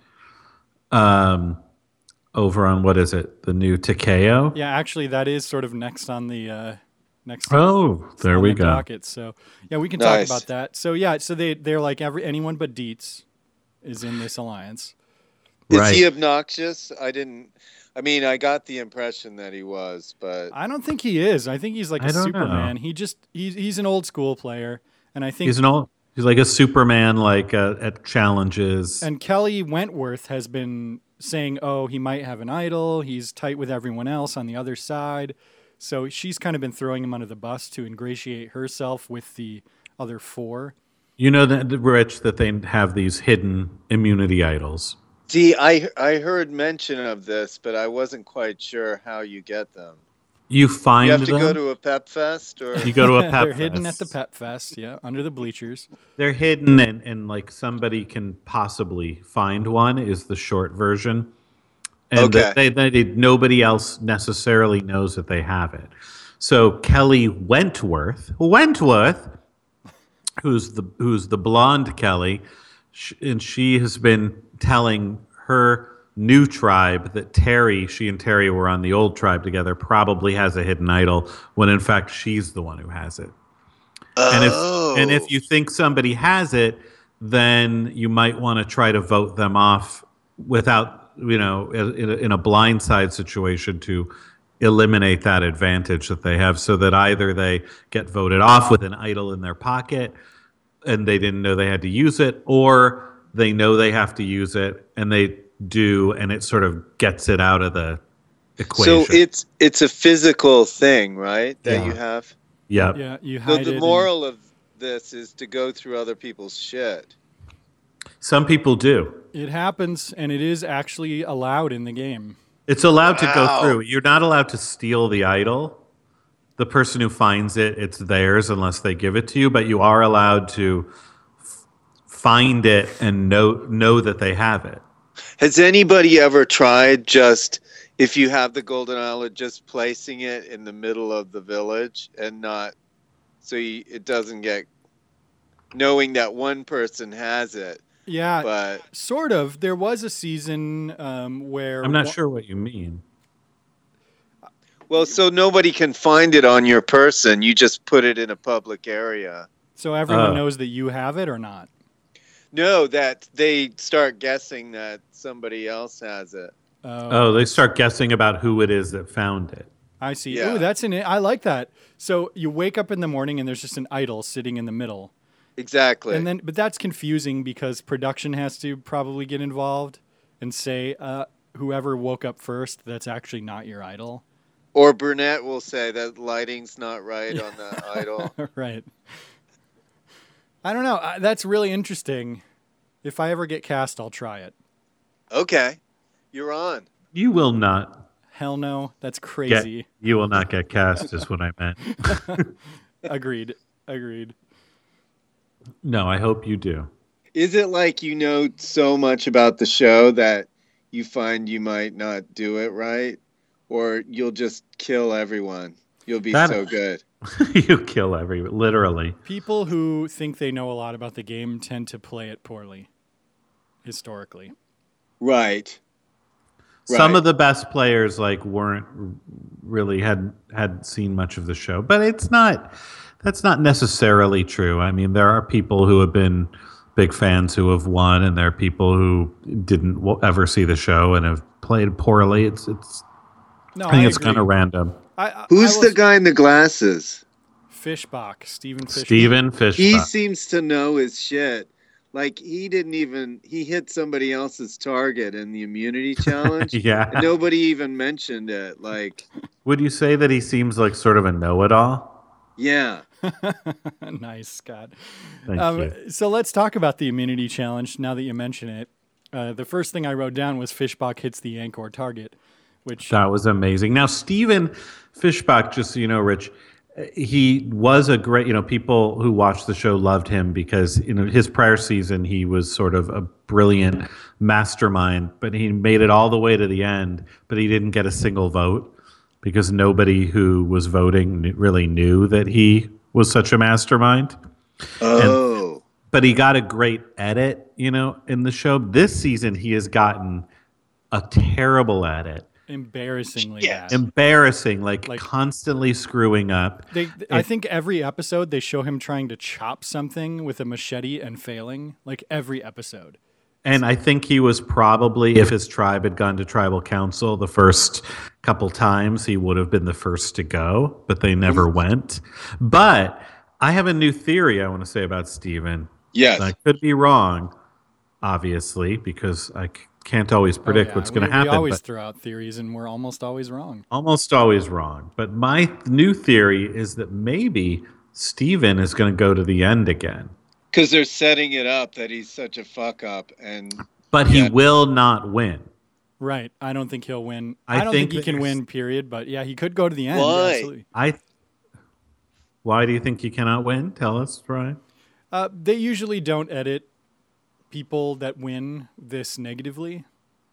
um, over on, what is it, the new Takeo? Yeah, actually, that is sort of next on the uh, next. Oh, there on we the go. docket. So yeah, we can Nice. talk about that. So yeah, so they they're like every anyone but Dietz is in this alliance. Is Right. he obnoxious? I didn't. I mean, I got the impression that he was, but I don't think he is. I think he's like I a don't Superman. know. He just he's he's an old school player, and I think He's an old, he's like a Superman, like uh, at challenges. and Kelly Wentworth has been saying, oh, he might have an idol. He's tight with everyone else on the other side. So she's kind of been throwing him under the bus to ingratiate herself with the other four. You know, that Rich, that they have these hidden immunity idols. see, I I heard mention of this, but I wasn't quite sure how you get them. You find You have to them. go to a Pep Fest, or you go to a pep They're hidden at fest. the Pep Fest, yeah, under the bleachers. They're hidden, and, and like somebody can possibly find one is the short version. And Okay. that they, they, they, nobody else necessarily knows that they have it. So Kelly Wentworth, Wentworth, who's the who's the blonde Kelly, sh- and she has been telling her new tribe that Terry, she and Terry were on the old tribe together, probably has a hidden idol, when in fact she's the one who has it. And if Oh. and if you think somebody has it, then you might want to try to vote them off without, you know, in a, in a blindside situation to eliminate that advantage that they have, so that either they get voted off with an idol in their pocket and they didn't know they had to use it, or they know they have to use it and they do, and it sort of gets it out of the equation. So it's it's a physical thing, right? That Yeah. you have. Yep. Yeah, you So hide it. the in- moral of this is to go through other people's shit. Some people do. It happens, and it is actually allowed in the game. It's allowed to go Wow. through. You're not allowed to steal the idol. The person who finds it, it's theirs unless they give it to you, but you are allowed to f- find it and know know that they have it. Has anybody ever tried just, if you have the golden idol, just placing it in the middle of the village and not, so you, it doesn't get, knowing that one person has it, Yeah, but sort of. There was a season um, where I'm not one- sure what you mean. well, so nobody can find it on your person. You just put it in a public area. So everyone Oh. knows that you have it or not. No, that they start guessing that somebody else has it. Uh, Oh, they start guessing about who it is that found it. I see. Yeah. Ooh, that's an. I like that. So you wake up in the morning and there's just an idol sitting in the middle. Exactly. And then, but that's confusing because production has to probably get involved and say, uh, whoever woke up first, that's actually not your idol. Or Burnett will say that lighting's not right on the idol. Right. I don't know. I, that's really interesting. If I ever get cast, I'll try it. Okay. You're on. You will not Hell no. That's get. crazy. You will not get cast. Is what I meant. Agreed. Agreed. No, I hope you do. Is it like you know so much about the show that you find you might not do it right? Or you'll just kill everyone? You'll be That- so good. You kill every literally. People who think they know a lot about the game tend to play it poorly, historically. Right. Some Right. of the best players like weren't really had had seen much of the show, but it's not. That's not necessarily true. I mean, there are people who have been big fans who have won, and there are people who didn't w- ever see the show and have played poorly. It's it's. No, I think I it's agree. kind of random. I, I, Who's I the will- guy in the glasses? Fishbach, Stephen Fishbach. Stephen Fishbach. He seems to know his shit. Like he didn't even he hit somebody else's target in the immunity challenge. Yeah. And nobody even mentioned it. Like, Would you say that he seems like sort of a know-it-all? yeah. Nice, Scott. Thank Um, you. so let's talk about the immunity challenge now that you mention it. Uh, the first thing I wrote down was Fishbach hits the Yankor target, which That was amazing. Now, Stephen Fishbach, just so you know, Rich, he was a great, you know, people who watched the show loved him because, you know, his prior season, he was sort of a brilliant mastermind, but he made it all the way to the end, but he didn't get a single vote because nobody who was voting kn- really knew that he was such a mastermind. Oh. But he got a great edit, you know, in the show. This season, he has gotten a terrible edit. embarrassingly Yeah. bad. Embarrassing, like, Like- constantly screwing up. They, I think every episode they show him trying to chop something with a machete and failing. Like every episode. And I think he was probably, if his tribe had gone to tribal council the first couple times, he would have been the first to go, but they never went. But I have a new theory I want to say about Steven. Yes. I could be wrong, obviously, because I c- can't always predict Oh, yeah. what's going We- to happen. We always but throw out theories, and we're almost always wrong. almost always wrong. But my th- new theory is that maybe Steven is going to go to the end again. Because they're setting it up that he's such a fuck up, and But Yeah. he will not win. Right. I don't think he'll win. I I, don't think think, he that can there's- win, period. But yeah, he could go to the end. Why? Absolutely. I. Why do you think he cannot win? Tell us, Ryan. Uh, they usually don't edit people that win this negatively.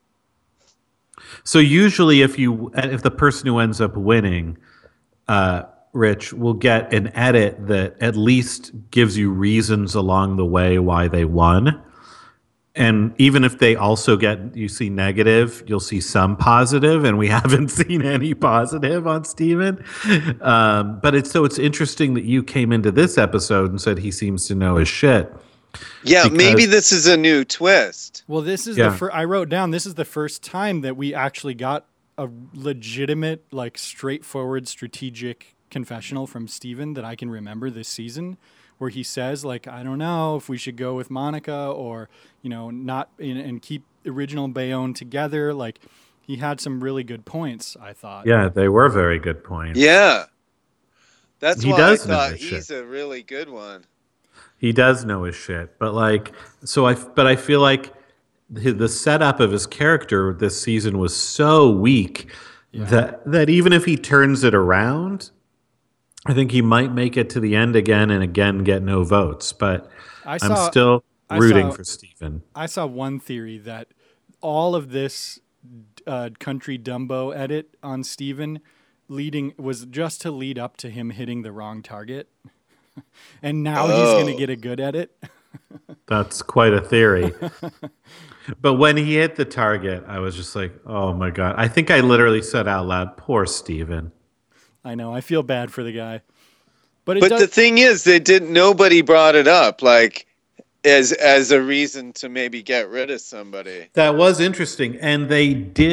So usually, if you if the person who ends up winning, uh, Rich, will get an edit that at least gives you reasons along the way why they won. And even if they also get, you see negative, you'll see some positive, and we haven't seen any positive on Steven. Um, but it's so it's interesting that you came into this episode and said he seems to know his shit. yeah, Because- maybe this is a new twist. Well, this is Yeah. the first. I wrote down this is the first time that we actually got a legitimate, like, straightforward, strategic confessional from Steven that I can remember this season, where he says, like, I don't know if we should go with Monica or, you know, not and, and keep original Bayonne together. Like, he had some really good points, I thought. Yeah, they were very good points. Yeah. That's He why does I know thought his he's shit. a really good one. He does know his shit, but like, so I, but I feel like the, the setup of his character this season was so weak that that even if he turns it around, I think he might make it to the end again and again get no votes. But I I'm saw, still I rooting saw- for Steven. I saw one theory that all of this uh, country Dumbo edit on Steven leading was just to lead up to him hitting the wrong target. And now he's going Oh. to get a good edit. That's quite a theory. But when he hit the target, I was just like, oh my God. I think I literally said out loud, poor Steven. I know. I feel bad for the guy. But it But does, the thing is, they didn't. Nobody brought it up, like as as a reason to maybe get rid of somebody. That was interesting. And they did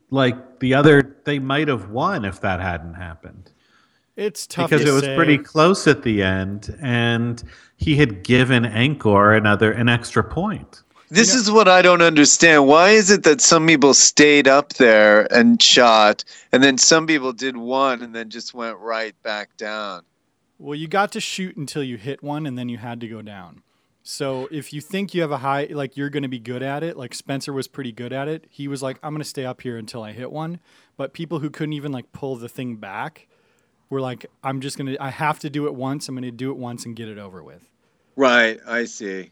like the other, they might have won if that hadn't happened. It's tough because to it was say. pretty close at the end, and he had given Angkor another an extra point. This You know- is what I don't understand. Why is it that some people stayed up there and shot, and then some people did one and then just went right back down? Well, you got to shoot until you hit one, and then you had to go down. So if you think you have a high, like you're going to be good at it, like Spencer was pretty good at it. He was like, I'm going to stay up here until I hit one. But people who couldn't even like pull the thing back were like, I'm just going to, I have to do it once. I'm going to do it once and get it over with. Right, I see.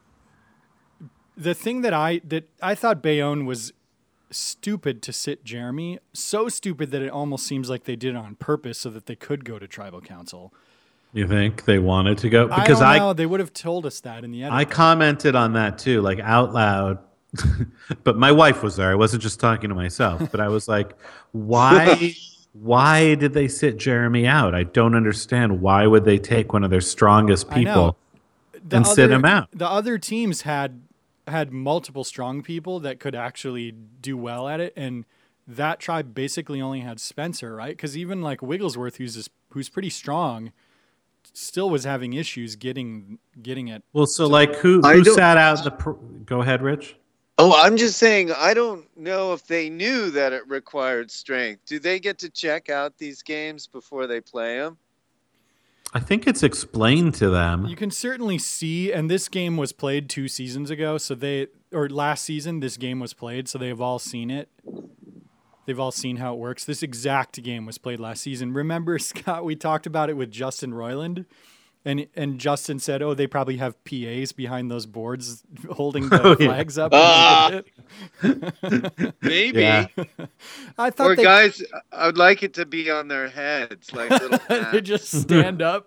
The thing that I, that I thought Bayonne was stupid to sit Jeremy, so stupid that it almost seems like they did it on purpose so that they could go to tribal council. You think they wanted to go? Because I I, don't know. They would have told us that in the edit. I commented on that too, like out loud. But my wife was there. I wasn't just talking to myself. But I was like, why? Why did they sit Jeremy out? I don't understand. Why would they take one of their strongest I know. people The and sit him out? The other teams had had multiple strong people that could actually do well at it, and that tribe basically only had Spencer, right? Because even like Wigglesworth, who's this, who's pretty strong, still was having issues getting getting it. Well, so like who I who don't- sat out the? Pr- Go ahead, Rich. Oh, I'm just saying, I don't know if they knew that it required strength. Do they get to check out these games before they play them? I think it's explained to them. You can certainly see, and this game was played two seasons ago, so they or last season this game was played, so they've all seen it. They've all seen how it works. This exact game was played last season. Remember, Scott, we talked about it with Justin Roiland, and and Justin said, "Oh, they probably have P As behind those boards holding the Oh, yeah. flags up." Ah. when they did it." Maybe. Yeah. I thought Or they, guys, I would like it to be on their heads, like little they hats. just stand up.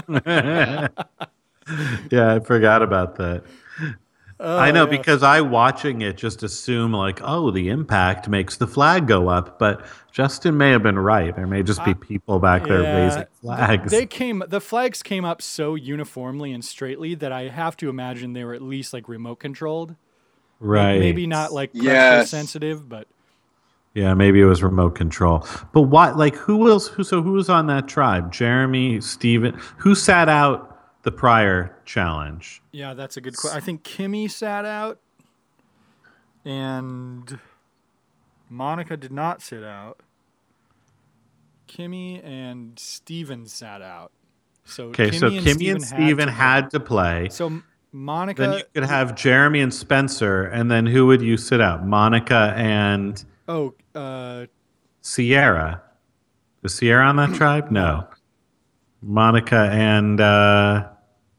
Yeah, I forgot about that. Oh, I know yeah. because I watching it just assume like, oh, the impact makes the flag go up, but Justin may have been right. There may just be people back there Yeah, raising flags. They came. The flags came up so uniformly and straightly that I have to imagine they were at least like remote controlled. Like, right. maybe not like pressure Yes. sensitive, but Yeah, maybe it was remote control. But what? Like, who else? Who? So who was on that tribe? Jeremy, Steven. Who sat out the prior challenge? yeah, that's a good question. I think Kimmy sat out, and Monica did not sit out. Kimmy and Steven sat out. So Okay, Kimmy so and Kimmy Steven and Steven to had to play. So M- Monica. Then you could have Jeremy and Spencer, and then who would you sit out? Monica and oh, uh, Sierra. Was Sierra on that tribe? No. Monica and uh,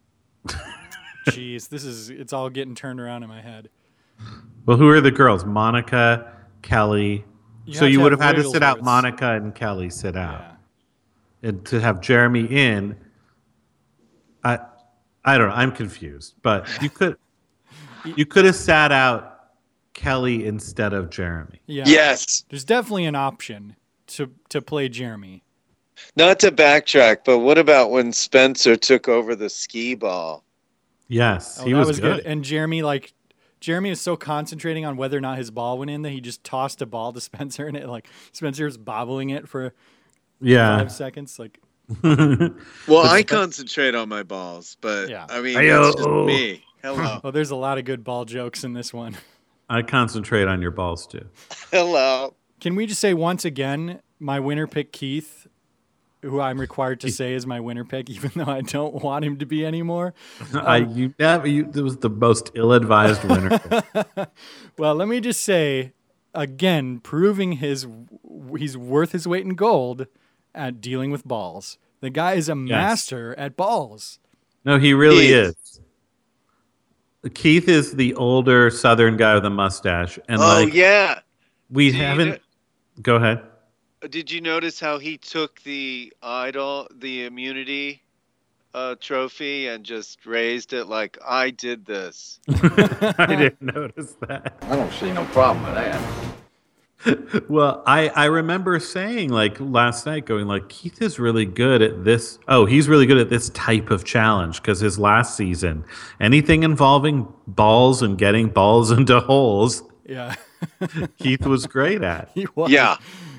jeez, this is it's all getting turned around in my head. well, who are the girls? Monica, Kelly. You so have you to would have have had to sit out Wigglesworths. Monica and Kelly sit out, Yeah. and to have Jeremy in. I, I don't know. I'm confused, but you could, you could have sat out Kelly instead of Jeremy. Yeah. Yes. There's definitely an option to to play Jeremy. Not to backtrack, but what about when Spencer took over the skee ball? Yes, Oh, he that was, was good. good. And Jeremy, like, Jeremy is so concentrating on whether or not his ball went in that he just tossed a ball to Spencer, and it like Spencer's bobbling it for Yeah. five seconds. Like, Well, I concentrate on my balls, but Yeah. I mean, Ayo. it's just me. Hello. oh, there's a lot of good ball jokes in this one. I concentrate on your balls too. Hello. Can we just say once again, my winner pick Keith, who I'm required to say is my winner pick, even though I don't want him to be anymore. I you never you. It was the most ill-advised winner. Well, let me just say again, proving his he's worth his weight in gold at dealing with balls. The guy is a master at balls. No, he really Keith. is. Keith is the older Southern guy with a mustache, and Oh like yeah. we Do you haven't. kn- Go ahead. Did you notice how he took the idol, the immunity uh, trophy, and just raised it like I did this? I didn't notice that. I don't see no problem with that. Well, I, I remember saying like last night, going like Keith is really good at this. Oh, he's really good at this type of challenge because his last season, anything involving balls and getting balls into holes, Yeah. Keith was great at. He was. Yeah.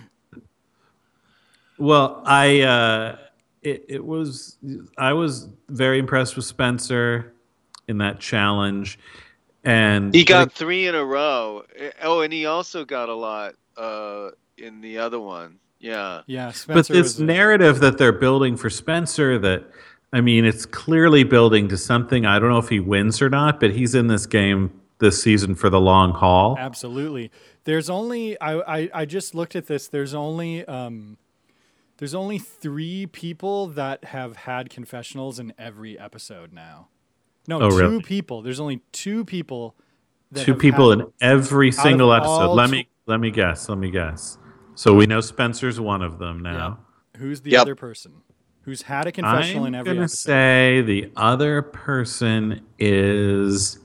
Well, I uh, it, it was I was very impressed with Spencer in that challenge, and He got three in a row. Oh, and he also got a lot uh, in the other one. Yeah. Yeah, Spencer but this was a- narrative that they're building for Spencer, that I mean, it's clearly building to something. I don't know if he wins or not, but he's in this game this season for the long haul. Absolutely. There's only I, I, I just looked at this. There's only um, there's only three people that have had confessionals in every episode now. No, Oh, two really? people. There's only two people. That Two have people had- in every of single episode. all Let tw- me let me guess. Let me guess. So we know Spencer's one of them now. Who's the Yep. other person who's had a confessional I'm in every gonna episode? say the other person is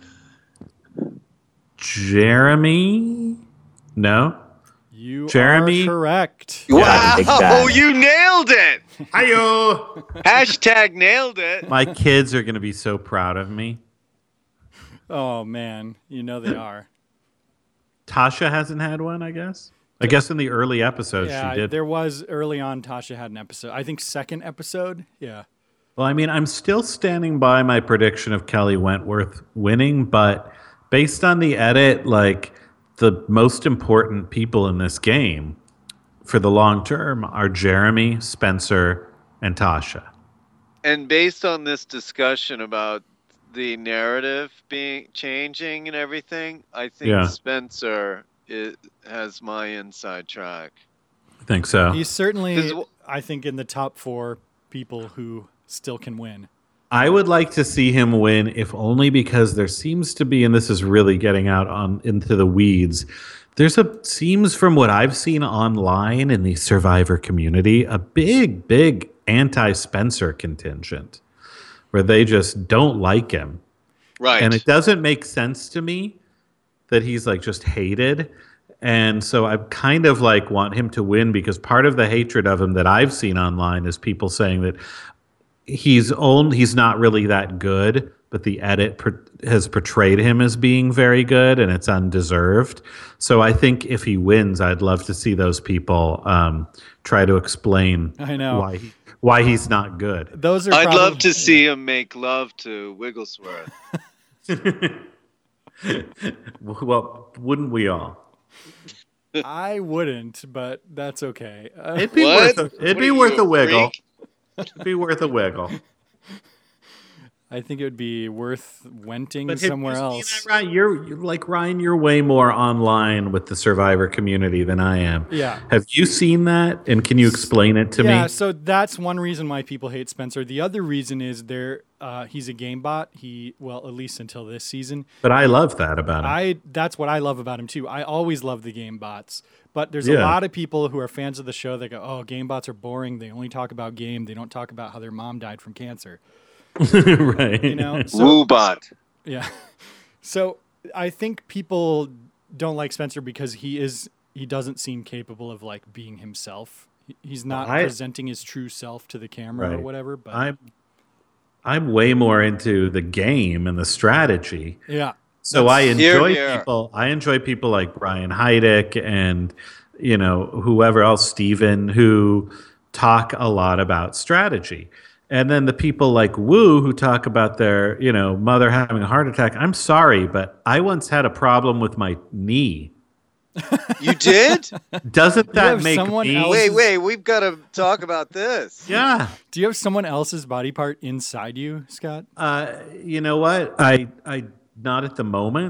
Jeremy. No, You Jeremy? are correct. Wow, exactly. you nailed it. Hiyo! Hashtag nailed it. My kids are gonna be so proud of me. Oh man, you know they are. Tasha hasn't had one, I guess. I guess in the early episodes Yeah, she did. there was early on. Tasha had an episode. I think second episode. Yeah. Well, I mean, I'm still standing by my prediction of Kelly Wentworth winning, but based on the edit, like the most important people in this game for the long term are Jeremy, Spencer, and Tasha. And based on this discussion about the narrative being changing and everything, I think Yeah. Spencer is, has my inside track. I think so. He's certainly, 'Cause- I think, in the top four people who still can win. I would like to see him win, if only because there seems to be, and this is really getting out on into the weeds. There's a seems from what I've seen online in the Survivor community, a big, big anti-Spencer contingent, where they just don't like him, Right. and it doesn't make sense to me that he's like just hated. And so I kind of like want him to win, because part of the hatred of him that I've seen online is people saying that he's only he's not really that good, but the edit per, has portrayed him as being very good, and it's undeserved. So I think if he wins, I'd love to see those people um, try to explain I know. why he, why he's not good. Those are. I'd probably, love to see him make love to Wigglesworth. Well, wouldn't we all? I wouldn't, but that's okay. Uh, It'd be What? worth a, it'd What be are worth you, a a wiggle. freak? It'd be worth a wiggle. I think it would be worth wenting But have somewhere you seen else. that, Ryan? You're, you're like Ryan. You're way more online with the Survivor community than I am. Yeah. Have you seen that? And can you explain it to yeah, me? so that's one reason why people hate Spencer. The other reason is there uh, he's a game bot. He well, at least until this season. But I love that about him. I that's what I love about him too. I always love the game bots. But there's a Yeah. lot of people who are fans of the show that go, "Oh, game bots are boring. They only talk about game. They don't talk about how their mom died from cancer." Right. You know? So, Woobot. yeah. So I think people don't like Spencer because he is he doesn't seem capable of like being himself. He- He's not I- presenting his true self to the camera or Right. whatever. But I'm I'm way more into the game and the strategy. yeah, So I Here, enjoy here. people. I enjoy people like Brian Heidick and you know whoever else, Steven, who talk a lot about strategy. And then the people like Woo who talk about their you know mother having a heart attack. I'm sorry, but I once had a problem with my knee. You did? Doesn't that have make someone me? else- Wait, wait. We've got to talk about this. Yeah. do you have someone else's body part inside you, Scott? Uh, you know what? I I not at the moment,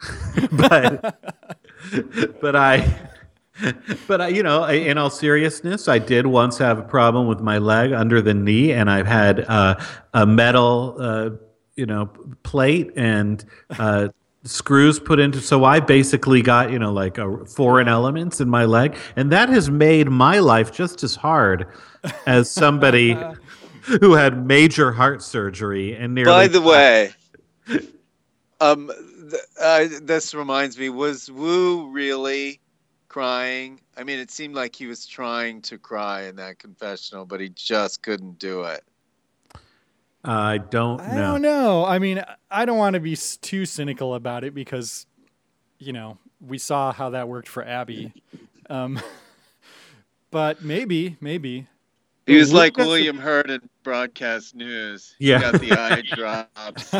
but but I but I you know I, in all seriousness, I did once have a problem with my leg under the knee, and I've had uh, a metal uh, you know plate and uh, screws put into. So I basically got you know like a foreign elements in my leg, and that has made my life just as hard as somebody who had major heart surgery and nearly. By the way, um, th- uh, this reminds me, was Wu really crying? I mean, it seemed like he was trying to cry in that confessional, but he just couldn't do it. I don't I know. don't know. I mean, I don't want to be s- too cynical about it because, you know, we saw how that worked for Abby. Um, but maybe, maybe. He was Well, like Lucas- William Hurt in broadcast news. Yeah. He got the eye drops.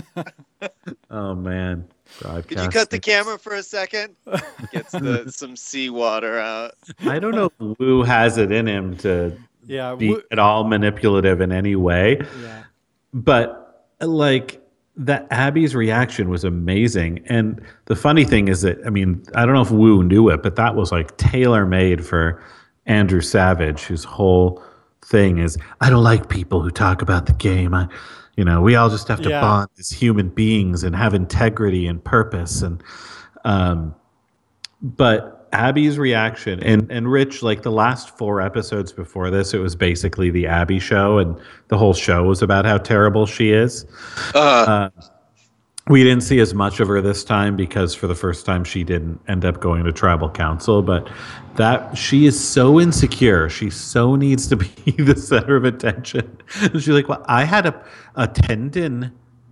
Oh man. Could you cut the Broadcasting. camera for a second? Gets the some seawater out. I don't know if Wu has it in him to Yeah. be Wo- at all manipulative in any way. yeah. But like that Abby's reaction was amazing. And the funny thing is that, I mean, I don't know if Wu knew it, but that was like tailor made for Andrew Savage, whose whole thing is, I don't like people who talk about the game. I, you know, we all just have to Yeah. bond as human beings and have integrity and purpose. And, um, but Abby's reaction and, and Rich, like the last four episodes before this, it was basically the Abby show, and the whole show was about how terrible she is. Uh, Uh, we didn't see as much of her this time because for the first time she didn't end up going to tribal council, but that she is so insecure. She so needs to be the center of attention. She's like, well, I had a, a tendon.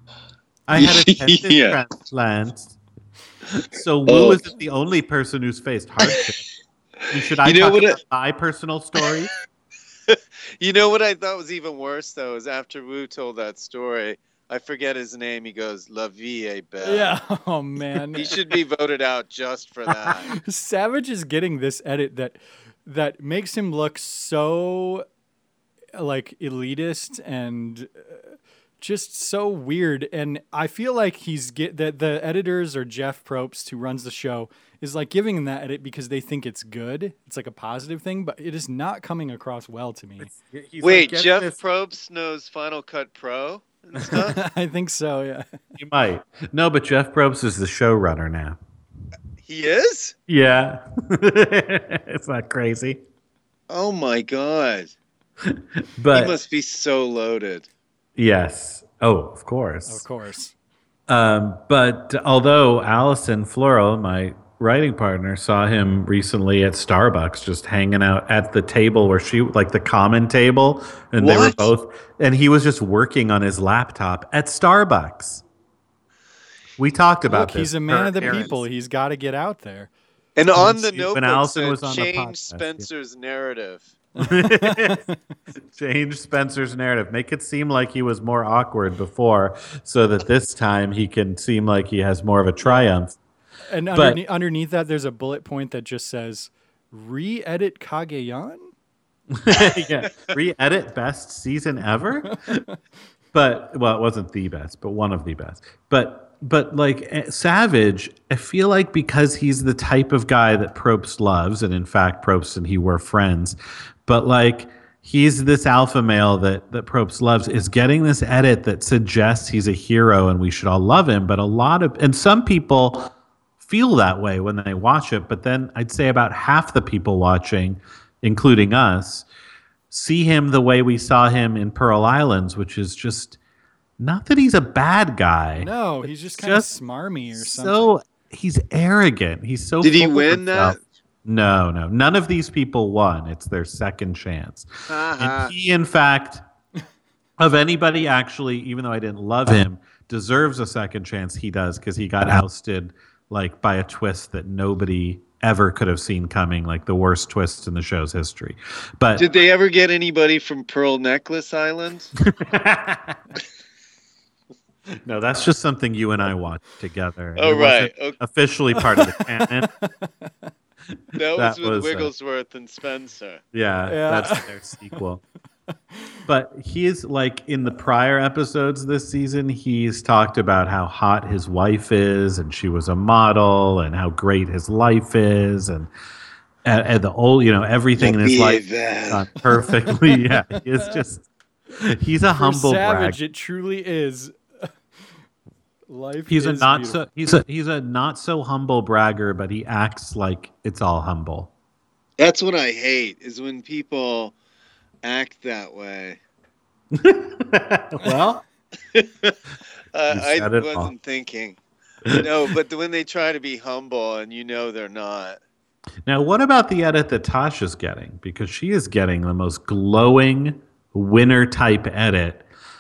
I had a tendon Yeah. transplant. So Wu Oh. isn't the only person who's faced hardship. And should I You know talk what about it- my personal story? You know what I thought was even worse though is after Wu told that story, I forget his name. He goes, "La vie est belle." Yeah. Oh man. He should be voted out just for that. Savage is getting this edit that that makes him look so like elitist and uh, just so weird. And I feel like he's get that the editors or Jeff Probst, who runs the show, is like giving him that edit because they think it's good. It's like a positive thing, but it is not coming across well to me. He's Wait, like, "Get Jeff this." Probst knows Final Cut Pro and stuff. I think so. Yeah. You might. No, but Jeff Probst is the showrunner now. He is? Yeah. It's not crazy. Oh my god. But He must be so loaded. yes. Oh, of course. Of course. Um, but although Allison Floral, my writing partner, saw him recently at Starbucks just hanging out at the table where she, like the common table, and they were What? both, and he was just working on his laptop at Starbucks. We talked about Look, this. he's a man her of the appearance. people. He's got to get out there. And on the When notebook Allison said, was on the podcast, change yeah. Spencer's narrative. Change Spencer's narrative. Make it seem like he was more awkward before, so that this time he can seem like he has more of a triumph. And But- underneath, underneath that, there's a bullet point that just says, re-edit Kageyan? Yeah, re-edit best season ever. But well, it wasn't the best, but one of the best. But but like eh, Savage, I feel like because he's the type of guy that Probst loves, and in fact, Probst and he were friends. But like he's this alpha male that that Probst loves, is getting this edit that suggests he's a hero and we should all love him. But a lot of and some people feel that way when they watch it. But then I'd say about half the people watching, including us, see him the way we saw him in Pearl Islands, which is just not that he's a bad guy. No, he's just kind of just smarmy or something. So he's arrogant. He's so. Did he full of win himself. that? No, no. None of these people won. It's their second chance. Uh-huh. And he, in fact, of anybody actually, even though I didn't love him, deserves a second chance. He does, because he got ousted like by a twist that nobody ever could have seen coming, like the worst twist in the show's history. But Did they ever get anybody from Pearl Necklace Island? no, that's just something you and I watched together. Oh, It wasn't right. Okay. Officially part of the canon. That was That with was, uh, Wigglesworth and Spencer. Yeah, Yeah. that's their sequel. But he's like in the prior episodes this season, he's talked about how hot his wife is, and she was a model, and how great his life is, and and, and the old, you know, everything in his life is done perfectly. Yeah, he is just he's a For humble Savage, brag. it truly is. Life He's a is not beautiful. so he's a he's a not so humble bragger, but he acts like it's all humble. That's what I hate, is when people act that way. Well, Uh, I said it wasn't all. thinking. No, but when they try to be humble and you know they're not. now, what about the edit that Tasha's getting? Because she is getting the most glowing winner type edit.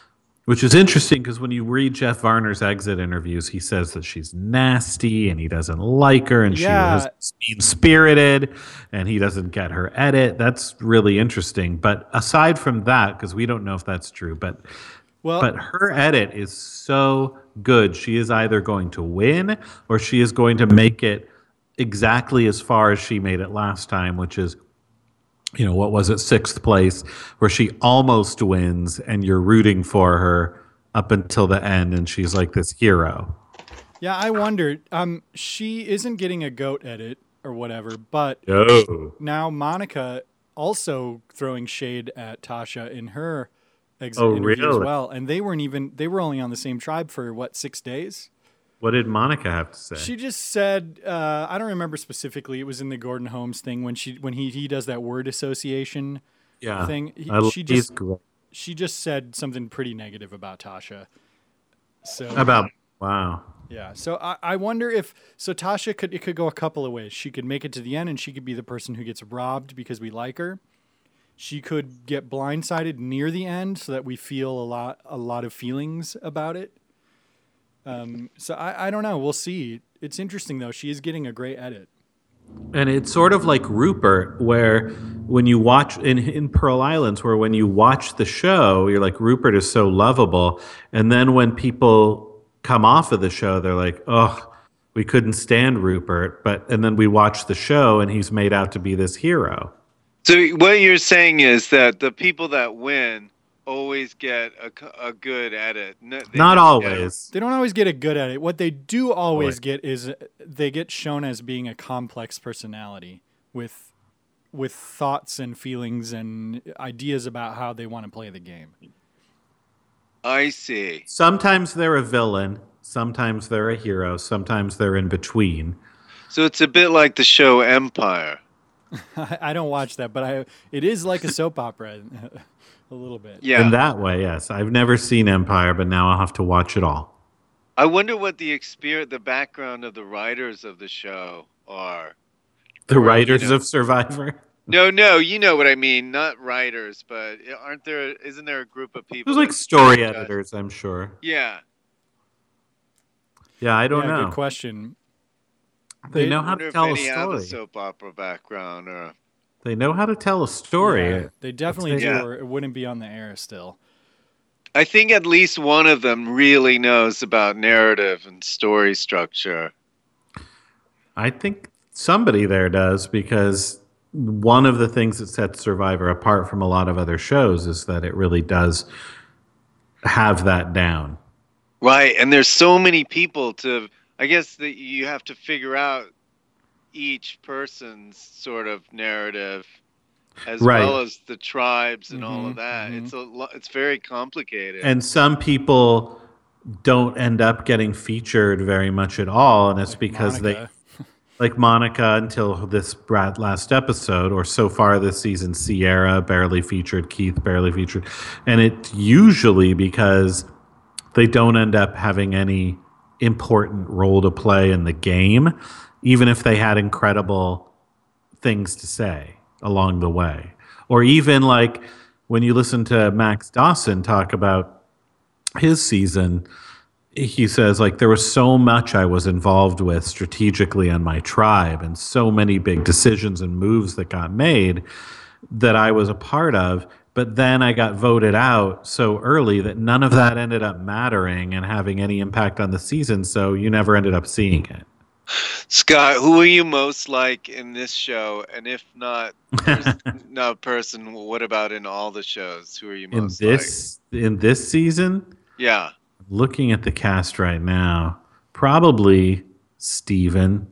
Which is interesting because when you read Jeff Varner's exit interviews, he says that she's nasty and he doesn't like her and Yeah. she was mean-spirited and he doesn't get her edit. That's really interesting. But aside from that, because we don't know if that's true, but Well, but her edit is so good. She is either going to win or she is going to make it exactly as far as she made it last time, which is, you know, what was it, sixth place, where she almost wins and you're rooting for her up until the end and she's like this hero. yeah, I wondered. Um, she isn't getting a goat edit or whatever, but Oh. now Monica also throwing shade at Tasha in her exit Oh, interview as really? well, and they weren't even they were only on the same tribe for what six days. What did Monica have to say? She just said, uh, I don't remember specifically. It was in the Gordon Holmes thing when she when he he does that word association yeah. thing. He, I, she he's just great. she just said something pretty negative about Tasha. So About, wow. yeah, so I, I wonder if so Tasha could it could go a couple of ways. She could make it to the end and she could be the person who gets robbed because we like her. She could get blindsided near the end so that we feel a lot a lot of feelings about it. Um, so I, I don't know. We'll see. It's interesting though. She is getting a great edit. And it's sort of like Rupert, where when you watch in, in Pearl Islands, where when you watch the show, you're like, Rupert is so lovable. And then when people come off of the show, they're like, oh, we couldn't stand Rupert. But and then we watch the show and he's made out to be this hero. So what you're saying is that the people that win always get a, c- a good edit. No, they Not never get- always. They don't always get a good edit. What they do always Right. get is they get shown as being a complex personality with with thoughts and feelings and ideas about how they want to play the game. I see. Sometimes they're a villain. Sometimes they're a hero. Sometimes they're in between. So it's a bit like the show Empire. I, I don't watch that, but I it is like a soap opera a little bit. Yeah. In that way, yes. I've never seen Empire, but now I'll have to watch it all. I wonder what the experience, the background of the writers of the show are. The Well, writers you know- of Survivor. No, no, you know what I mean. Not writers, but aren't there? Isn't there a group of people? There's like that story strategize? editors, I'm sure. Yeah. Yeah, I don't yeah, know. good question. They They- know I how wonder to if tell a any have a story. soap opera background or. They know how to tell a story. Yeah, they definitely do, Yeah. or it wouldn't be on the air still. I think at least one of them really knows about narrative and story structure. I think somebody there does, because one of the things that sets Survivor apart from a lot of other shows is that it really does have that down. Right, and there's so many people to. I guess that you have to figure out each person's sort of narrative, as Right. well as the tribes and all Mhm, of that. mhm. It's a lo- it's very complicated. And some people don't end up getting featured very much at all, and it's because Monica. they, like Monica until this brat- last episode, or so far this season, Sierra barely featured, Keith barely featured, and it's usually because they don't end up having any important role to play in the game, even if they had incredible things to say along the way. Or even like when you listen to Max Dawson talk about his season, he says like there was so much I was involved with strategically on my tribe and so many big decisions and moves that got made that I was a part of. But then I got voted out so early that none of that ended up mattering and having any impact on the season. So you never ended up seeing it. Scott, who are you most like in this show? And if not, pers- not person, what about in all the shows? Who are you In most this in this season, like? Yeah. looking at the cast right now, probably Steven.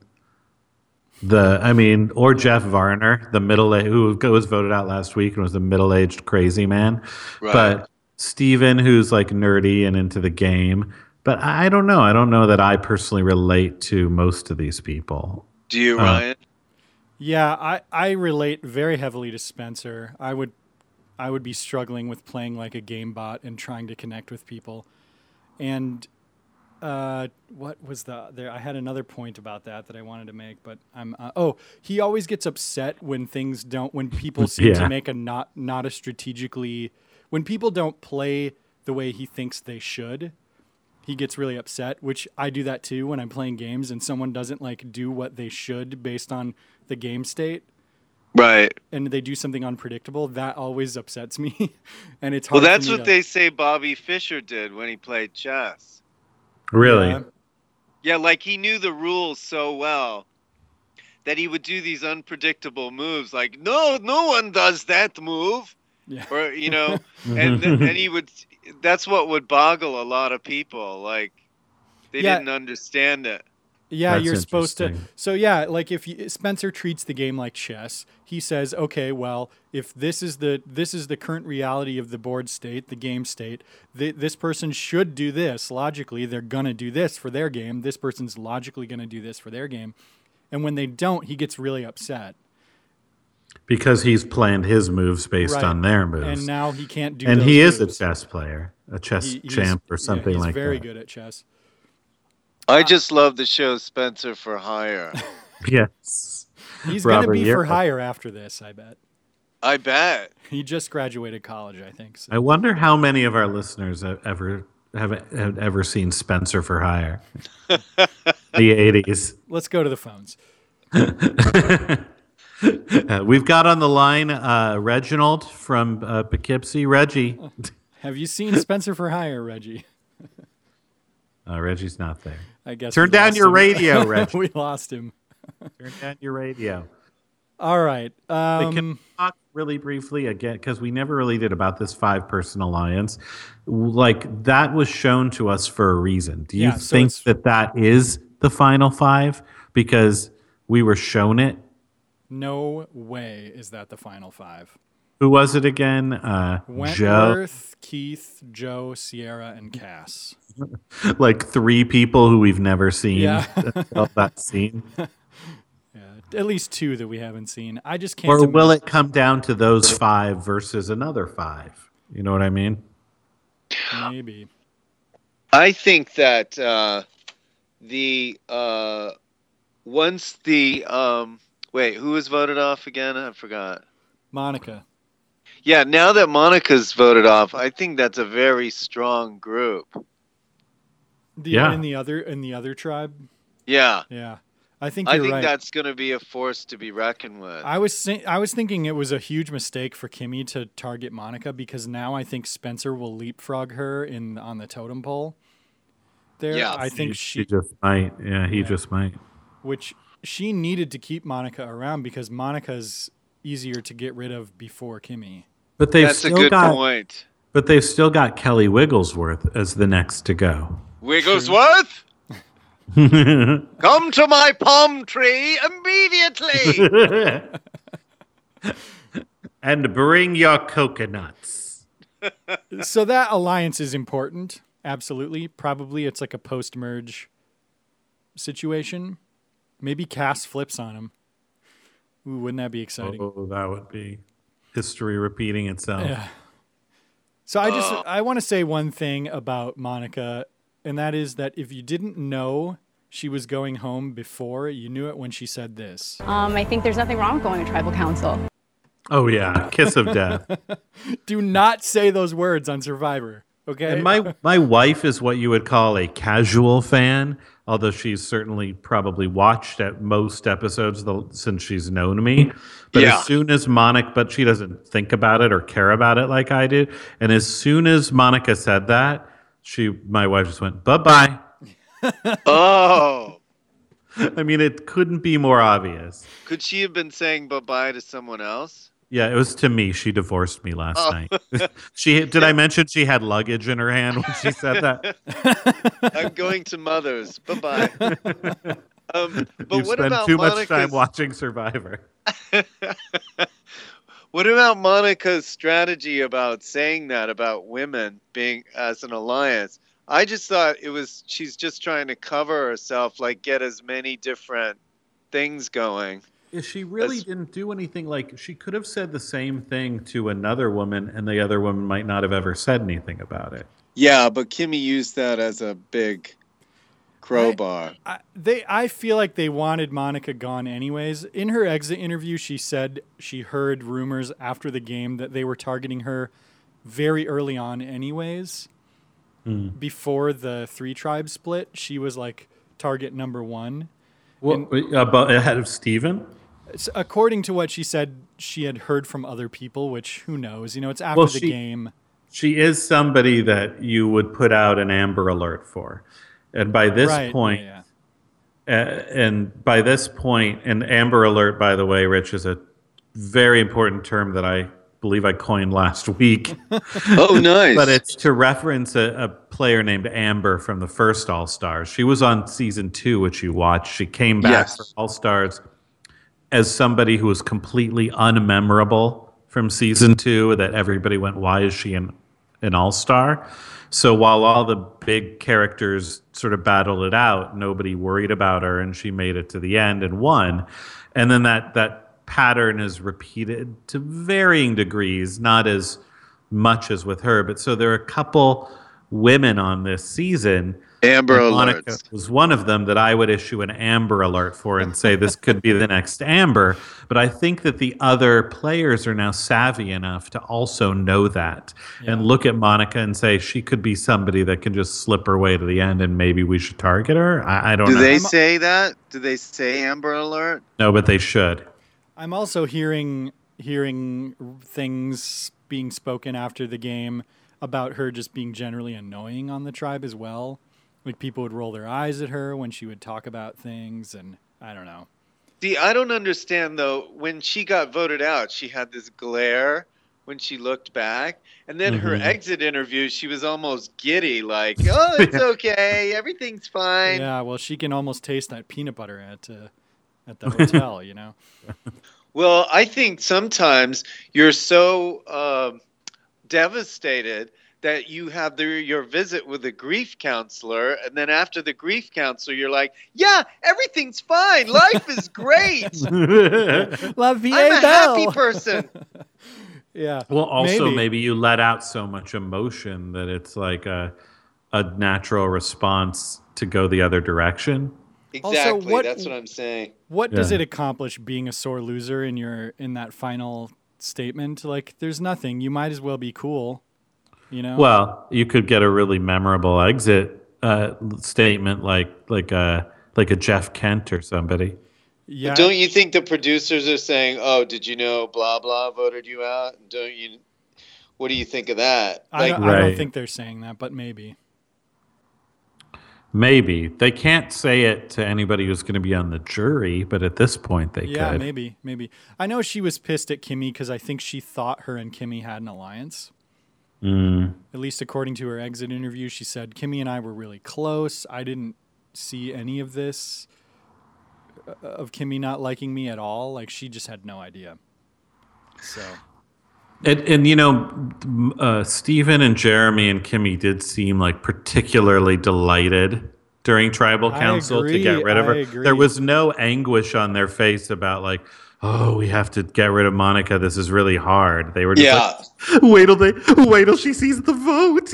The I mean, or Jeff Varner, the middle who was voted out last week and was the middle-aged crazy man. Right. But Steven, who's like nerdy and into the game. But I I don't know. I don't know that I personally relate to most of these people. Do you, Uh, Ryan? Yeah, I, I relate very heavily to Spencer. I would I would be struggling with playing like a game bot and trying to connect with people. And uh, what was the there? I had another point about that that I wanted to make, but I'm uh, oh he always gets upset when things don't when people seem Yeah. to make a not not a strategically when people don't play the way he thinks they should, he gets really upset, which I do that too when I'm playing games and someone doesn't like do what they should based on the game state. Right. And they do something unpredictable. That always upsets me. And it's hard Well, that's for me what to... they say Bobby Fischer did when he played chess. Really? Yeah. Yeah, like he knew the rules so well that he would do these unpredictable moves like, no, no one does that move. Yeah. Or, you know, and th- and he would, that's what would boggle a lot of people. Like, they Yeah. didn't understand it. Yeah, That's you're supposed to. interesting. So yeah, like if you, Spencer treats the game like chess, he says, okay, well, if this is the this is the current reality of the board state, the game state, th- this person should do this. Logically, they're gonna do this for their game. This person's logically gonna do this for their game, and when they don't, he gets really upset. Because he's planned his moves based Right. on their moves. And now he can't do. And those he is a moves. chess player, a chess He- he's- champ or yeah, something he's like very that. good at chess. I just love the show Spencer for Hire. Yes. He's Robert, gonna be you're for up. hire after this, I bet. I bet. He just graduated college, I think. So. I wonder how many of our listeners have ever have, have ever seen Spencer for Hire. The eighties. Let's go to the phones. Uh, we've got on the line uh, Reginald from uh, Poughkeepsie. Reggie. Have you seen Spencer for Hire, Reggie? Uh, Reggie's not there. I guess. Turn we down lost your him. radio, Reggie. We lost him. Turn down your radio. All right. Like, Um, can we talk really briefly again, because we never really did, about this five-person alliance? Like, that was shown to us for a reason. Do you Yeah, so think it's- that that is the final five because we were shown it? no way is that the final five. Who was it again? Uh, Joe. Wentworth, Keith, Joe, Sierra, and Cass. Like three people who we've never seen. Yeah. until that scene. Yeah, at least two that we haven't seen. I just can't. Or imagine- will it come down to those five versus another five? You know what I mean? Maybe. I think that uh, the uh, once the um, wait, who was voted off again? I forgot. Monica. Yeah, now that Monica's voted off, I think that's a very strong group. The, Yeah. In the other in the other tribe. Yeah, Yeah. I think I you're think right. that's going to be a force to be reckoned with. I was thi- I was thinking it was a huge mistake for Kimmy to target Monica because now I think Spencer will leapfrog her in on the totem pole. There, Yeah. I think She she, just might. Yeah, he Yeah. just might. which she needed to keep Monica around because Monica's easier to get rid of before Kimmy. But they've That's a still good got. point. But they've still got Kelly Wigglesworth as the next to go. Wigglesworth, come to my palm tree immediately. And bring your coconuts. So that alliance is important. Absolutely. Probably it's like a post-merge situation. Maybe Cass flips on him. Ooh, wouldn't that be exciting? Oh, that would be history repeating itself. Yeah. So I just I want to say one thing about Monica, and that is that if you didn't know she was going home before, you knew it when she said this. Um, I think there's nothing wrong with going to tribal council. Oh yeah, kiss of death. Do not say those words on Survivor, okay? And my my wife is what you would call a casual fan, although she's certainly probably watched at most episodes the, since she's known me. But Yeah. as soon as Monica, but she doesn't think about it or care about it like I do. And as soon as Monica said that, she, my wife just went, bye bye. Oh, I mean, it couldn't be more obvious. could she have been saying bye-bye to someone else? Yeah, it was to me. She divorced me last Oh. night. She did I mention she had luggage in her hand when she said that? I'm going to Mother's. Bye-bye. Um, but You've what spent about too much Monica's, time watching Survivor. What about Monica's strategy about saying that about women being as an alliance? I just thought it was she's just trying to cover herself, like get as many different things going. Yeah, she really That's- didn't do anything. Like, she could have said the same thing to another woman, and the other woman might not have ever said anything about it. Yeah, but Kimmy used that as a big crowbar. I, they, I feel like they wanted Monica gone anyways. In her exit interview, she said she heard rumors after the game that they were targeting her very early on anyways. Mm. Before the three tribes split, she was like target number one. Well, about ahead of Steven? According to what she said, she had heard from other people, which who knows? You know, it's after well, the she, game. She is somebody that you would put out an Amber Alert for. And by this right, point, yeah, yeah. Uh, and by this point, and Amber Alert, by the way, Rich, is a very important term that I believe I coined last week. Oh, nice. But it's to reference a, a player named Amber from the first All-Stars. She was on season two, which you watched. She came back Yes. for All-Stars as somebody who was completely unmemorable from season two, that everybody went, why is she an, an All-Star? So while all the big characters sort of battled it out, nobody worried about her, and she made it to the end and won. And then that that pattern is repeated to varying degrees, not as much as with her. But so there are a couple women on this season. Amber and Monica Alerts. was one of them that I would issue an Amber Alert for and say this could be the next Amber. But I think that the other players are now savvy enough to also know that Yeah. and look at Monica and say she could be somebody that can just slip her way to the end and maybe we should target her. I, I don't Do know. they I'm- say that? Do they say Amber Alert? No, but they should. I'm also hearing hearing things being spoken after the game about her just being generally annoying on the tribe as well. Like people would roll their eyes at her when she would talk about things, and I don't know. See, I don't understand though. When she got voted out, she had this glare when she looked back, and then her Mhm. exit interview, she was almost giddy, like, "Oh, it's okay, everything's fine." Yeah, well, she can almost taste that peanut butter at uh, at the hotel, you know. Well, I think sometimes you're so um devastated that you have the, your visit with a grief counselor, and then after the grief counselor, you're like, "Yeah, everything's fine. Life is great. La vie I'm a est happy belle. person." Yeah. Well, also maybe. Maybe. you let out so much emotion that it's like a a natural response to go the other direction. Exactly. what- That's what I'm saying. What does Yeah. it accomplish being a sore loser in your in that final statement? Like, there's nothing. You might as well be cool, you know. Well, you could get a really memorable exit uh, statement like like a like a Jeff Kent or somebody. yeah. Don't you think the producers are saying, "Oh, did you know blah blah voted you out"? Don't you? What do you think of that? I, Like, don't, I don't Right. think they're saying that, but maybe. Maybe they can't say it to anybody who's going to be on the jury, but at this point they Yeah, could. maybe, maybe. I know she was pissed at Kimmy because I think she thought her and Kimmy had an alliance. Mm. At least according to her exit interview, she said Kimmy and I were really close. I didn't see any of this uh, of Kimmy not liking me at all. Like, she just had no idea. So And, and you know, uh, Stephen and Jeremy and Kimmy did seem like particularly delighted during Tribal I Council to agree, get rid of her. I agree. There was no anguish on their face about like, oh, we have to get rid of Monica. This is really hard. They were just yeah. like, wait till they, wait till she sees the vote.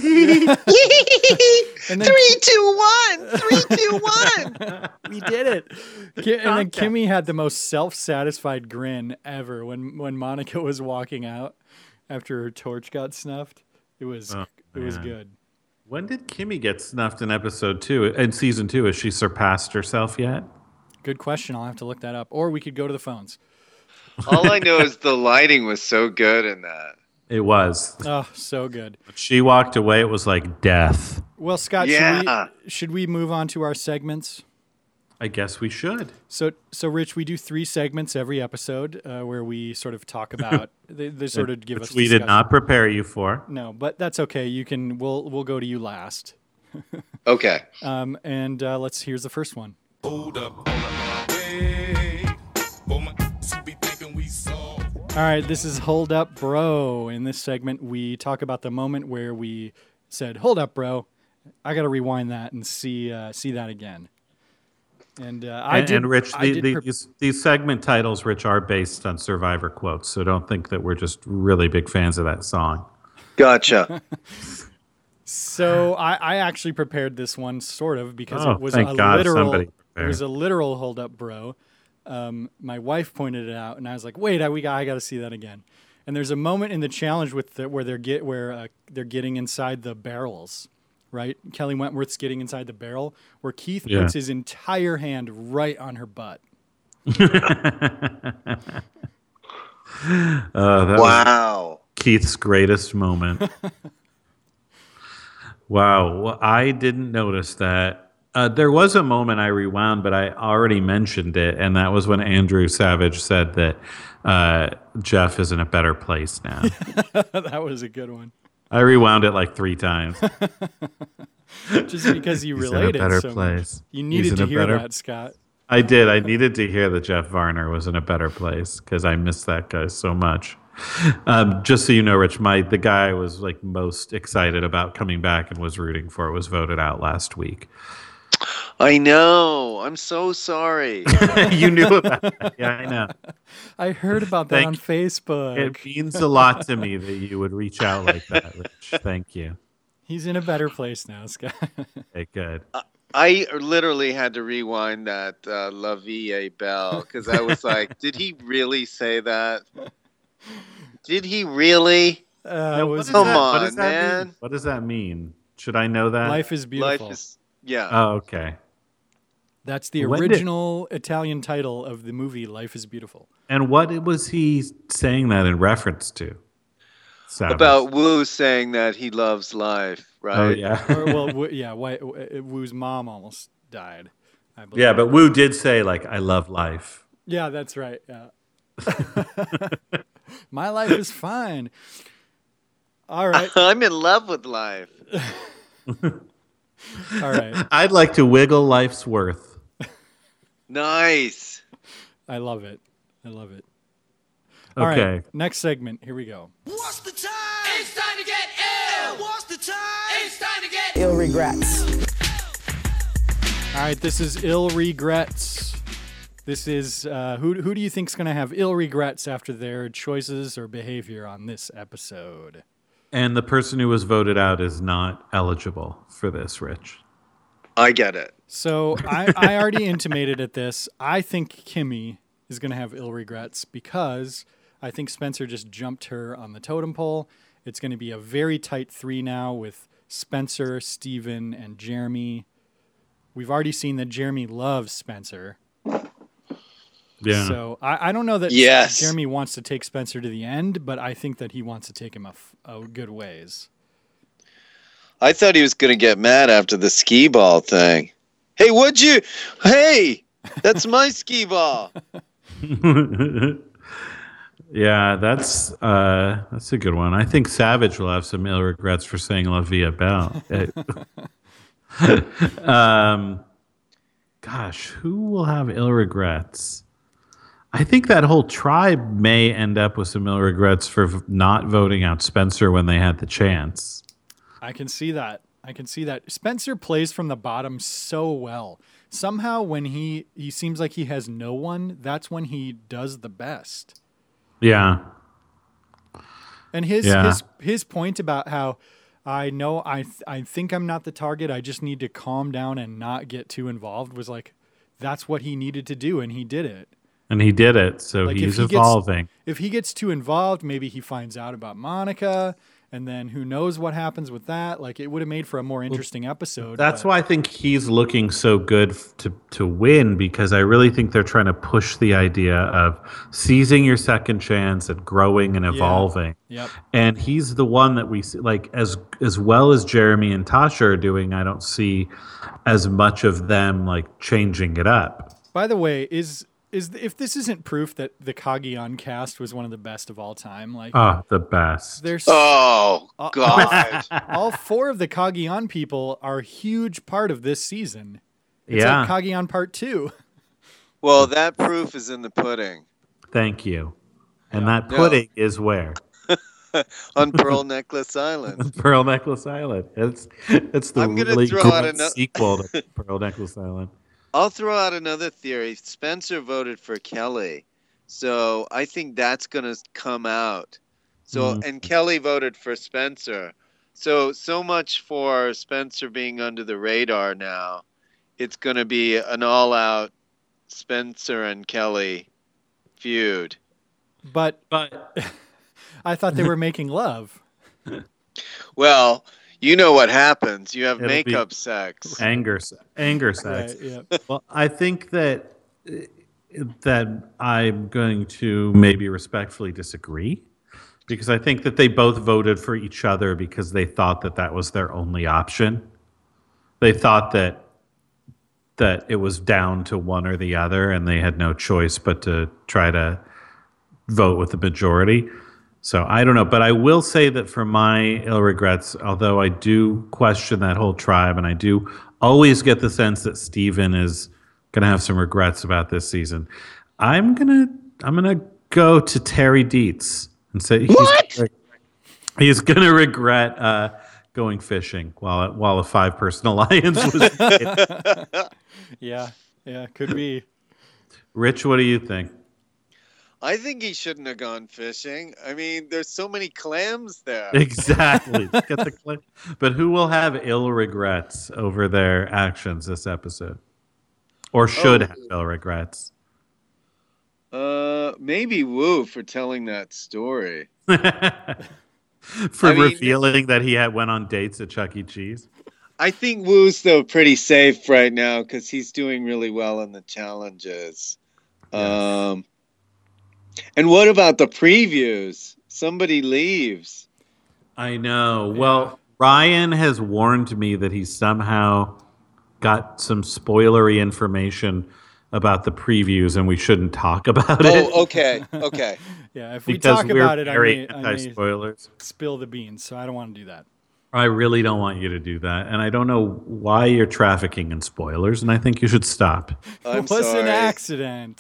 and then Three, two, one. Three, two, one. we did it. Ki- and then Kimmy had the most self-satisfied grin ever when when Monica was walking out after her torch got snuffed. It was Oh, it was man. good. When did Kimmy get snuffed in episode two? In season two, has she surpassed herself yet? Good question. I'll have to look that up. Or we could go to the phones. All I know is the lighting was so good in that. It was. Oh, so good. She walked away. It was like death. Well, Scott, Yeah. should, we, should we move on to our segments? I guess we should. So, so Rich, we do three segments every episode uh, where we sort of talk about. they, they sort of give Which us. we did discussion. not prepare you for. No, but that's okay. You can. We'll we'll go to you last. Okay. Um, and uh, let's. Here's the first one. Hold up, hold up. Hey, boy, my should be thinking we saw. All right, this is Hold Up Bro. In this segment, we talk about the moment where we said, "Hold up, bro." I got to rewind that and see uh, see that again. And uh, I and, did. and Rich, I the, did the, pre- these, these segment titles, Rich, are based on Survivor quotes. So don't think that we're just really big fans of that song. Gotcha. so I, I actually prepared this one sort of because Oh, it was thank a God literal. somebody It prepared. was a literal Hold Up Bro. Um, my wife pointed it out, and I was like, "Wait, I, we got, I got to see that again." And there's a moment in the challenge with the, where they're get where uh, they're getting inside the barrels, right? Kelly Wentworth's getting inside the barrel, where Keith Yeah. puts his entire hand right on her butt. Uh, that was Wow. Keith's greatest moment. Wow. Well, I didn't notice that. Uh, there was a moment I rewound, but I already mentioned it, and that was when Andrew Savage said that uh, Jeff is in a better place now. That was a good one. I rewound it like three times. Just because you He's in a related better so much. place. You He's needed in to a hear better- that, Scott. I did. I needed to hear that Jeff Varner was in a better place because I miss that guy so much. Um, just so you know, Rich, my the guy I was like most excited about coming back and was rooting for was voted out last week. I know. I'm so sorry. You knew about that. Yeah, I know. I heard about that Thank on you. Facebook. It means a lot to me that you would reach out like that, Rich. Thank you. He's in a better place now, Scott. Okay, good. I literally had to rewind that uh, La Vie est Belle because I was like, did he really say that? Did he really? Uh, Now, it what was does Come that- on, what does that man. mean? What does that mean? Should I know that? Life is Beautiful. Life is, yeah. Oh, okay. That's the When did- original Italian title of the movie Life is Beautiful. And what was he saying that in reference to? Savage. About Wu saying that he loves life, right? Oh yeah. Or, well, Wu- yeah, Why- Wu's mom almost died, I believe. Yeah, but Wu did say like I love life. Yeah, that's right. Yeah. My life is fine. All right. I'm in love with life. All right. I'd like to wiggle life's worth. Nice. I love it. I love it. All Okay. right. Next segment. Here we go. What's the time? It's time to get ill. What's the time? It's time to get Ill regrets. All right. This is ill regrets. This is uh, who who do you think's going to have ill regrets after their choices or behavior on this episode? And the person who was voted out is not eligible for this, Rich. I get it. So I, I already intimated at this. I think Kimmy is going to have ill regrets because I think Spencer just jumped her on the totem pole. It's going to be a very tight three now with Spencer, Steven, and Jeremy. We've already seen that Jeremy loves Spencer. Yeah. So I, I don't know that Yes. Jeremy wants to take Spencer to the end, but I think that he wants to take him a, f- a good ways. I thought he was going to get mad after the skee ball thing. Hey, would you? Hey, that's my skee ball. Yeah, that's uh, that's a good one. I think Savage will have some ill regrets for saying La Vie est Belle. um, gosh, who will have ill regrets? I think that whole tribe may end up with some ill regrets for v- not voting out Spencer when they had the chance. I can see that. I can see that. Spencer plays from the bottom so well. Somehow when he, he seems like he has no one, that's when he does the best. Yeah. And his Yeah. his his point about how I know I th- I think I'm not the target, I just need to calm down and not get too involved was like that's what he needed to do and he did it. And he did it, so Like, if he's he gets- evolving. If he gets too involved, maybe he finds out about Monica and then who knows what happens with that. Like it would have made for a more interesting episode. That's but- why I think he's looking so good f- to to win, because I really think they're trying to push the idea of seizing your second chance and growing and evolving. Yep. And he's the one that we see, like as as well as Jeremy and Tasha are doing. I don't see as much of them like changing it up. By the way, is is if this isn't proof that the Kagion cast was one of the best of all time, like Oh, the best. there's Oh, all- God. all four of the Kagion people are a huge part of this season. It's Yeah. like Kagion Part Two. Well, that proof is in the pudding. Thank you. And that No. pudding is where? On Pearl Necklace Island. Pearl Necklace Island. It's it's the I'm gonna really throw good out ano- sequel to Pearl Necklace Island. I'll throw out another theory. Spencer voted for Kelly. So I think that's going to come out. So Mm. and Kelly voted for Spencer. So so much for Spencer being under the radar now. It's going to be an all-out Spencer and Kelly feud. But But I thought they were making love. Well, you know what happens. You have It'll makeup be sex. Anger, se- anger sex. Right, yeah. Well, I think that that I'm going to maybe respectfully disagree, because I think that they both voted for each other because they thought that that was their only option. They thought that that it was down to one or the other, and they had no choice but to try to vote with the majority. So I don't know, but I will say that for my ill regrets, although I do question that whole tribe, and I do always get the sense that Steven is going to have some regrets about this season, I'm gonna I'm gonna go to Terry Dietz and say he's What? Gonna, he's gonna regret uh, going fishing while while a five person alliance was. Yeah, yeah, could be. Rich, what do you think? I think he shouldn't have gone fishing. I mean, there's so many clams there. Exactly. Get the clip. But who will have ill regrets over their actions this episode? Or should Oh. have ill regrets? Uh, maybe Wu for telling that story. For I mean- revealing that he had went on dates at Chuck E. Cheese? I think Wu's though pretty safe right now because he's doing really well in the challenges. Um, and what about the previews? Somebody leaves. I know. Well, Ryan has warned me that he somehow got some spoilery information about the previews and we shouldn't talk about it. Oh, okay, okay. Yeah, if we Because talk we're about it, I very may, I may anti-spoilers. spill the beans, so I don't want to do that. I really don't want you to do that. And I don't know why you're trafficking in spoilers, and I think you should stop. I'm it was sorry. an accident.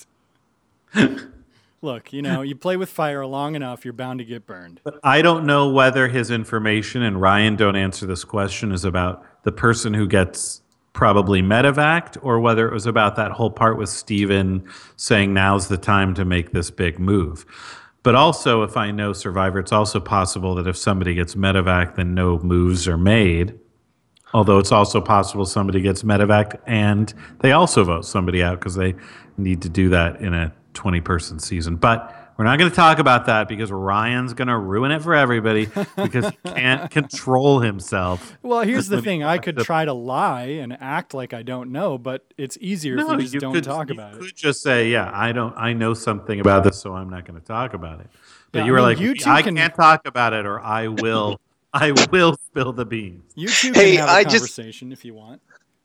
Look, you know, you play with fire long enough, you're bound to get burned. But I don't know whether his information, and Ryan, don't answer this question, is about the person who gets probably medevaced, or whether it was about that whole part with Steven saying now's the time to make this big move. But also, if I know Survivor, it's also possible that if somebody gets medevaced, then no moves are made. Although it's also possible somebody gets medevaced and they also vote somebody out because they need to do that in a twenty-person season. But we're not going to talk about that because Ryan's going to ruin it for everybody because he can't control himself. Well, here's the When he thing. I talks could to- try to lie and act like I don't know, but it's easier if we just you don't could, talk you about it. could just say, yeah, I don't, I know something about this, so I'm not going to talk about it. But Yeah, you I were mean, like, you two I can- can't talk about it, or I will, I will spill the beans. You two Hey, can have a I just- conversation if you want.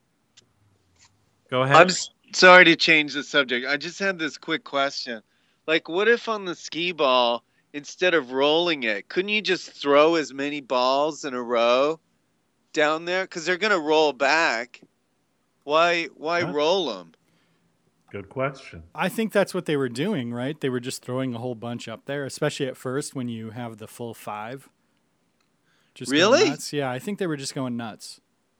Go ahead. I'm s- sorry to change the subject. I just had this quick question. Like, what if on the skee ball, instead of rolling it, couldn't you just throw as many balls in a row down there? Because they're gonna roll back. Why? Why Huh? roll them? Good question. I think that's what they were doing, right? They were just throwing a whole bunch up there, especially at first when you have the full five. Just go Really? nuts. Yeah, I think they were just going nuts.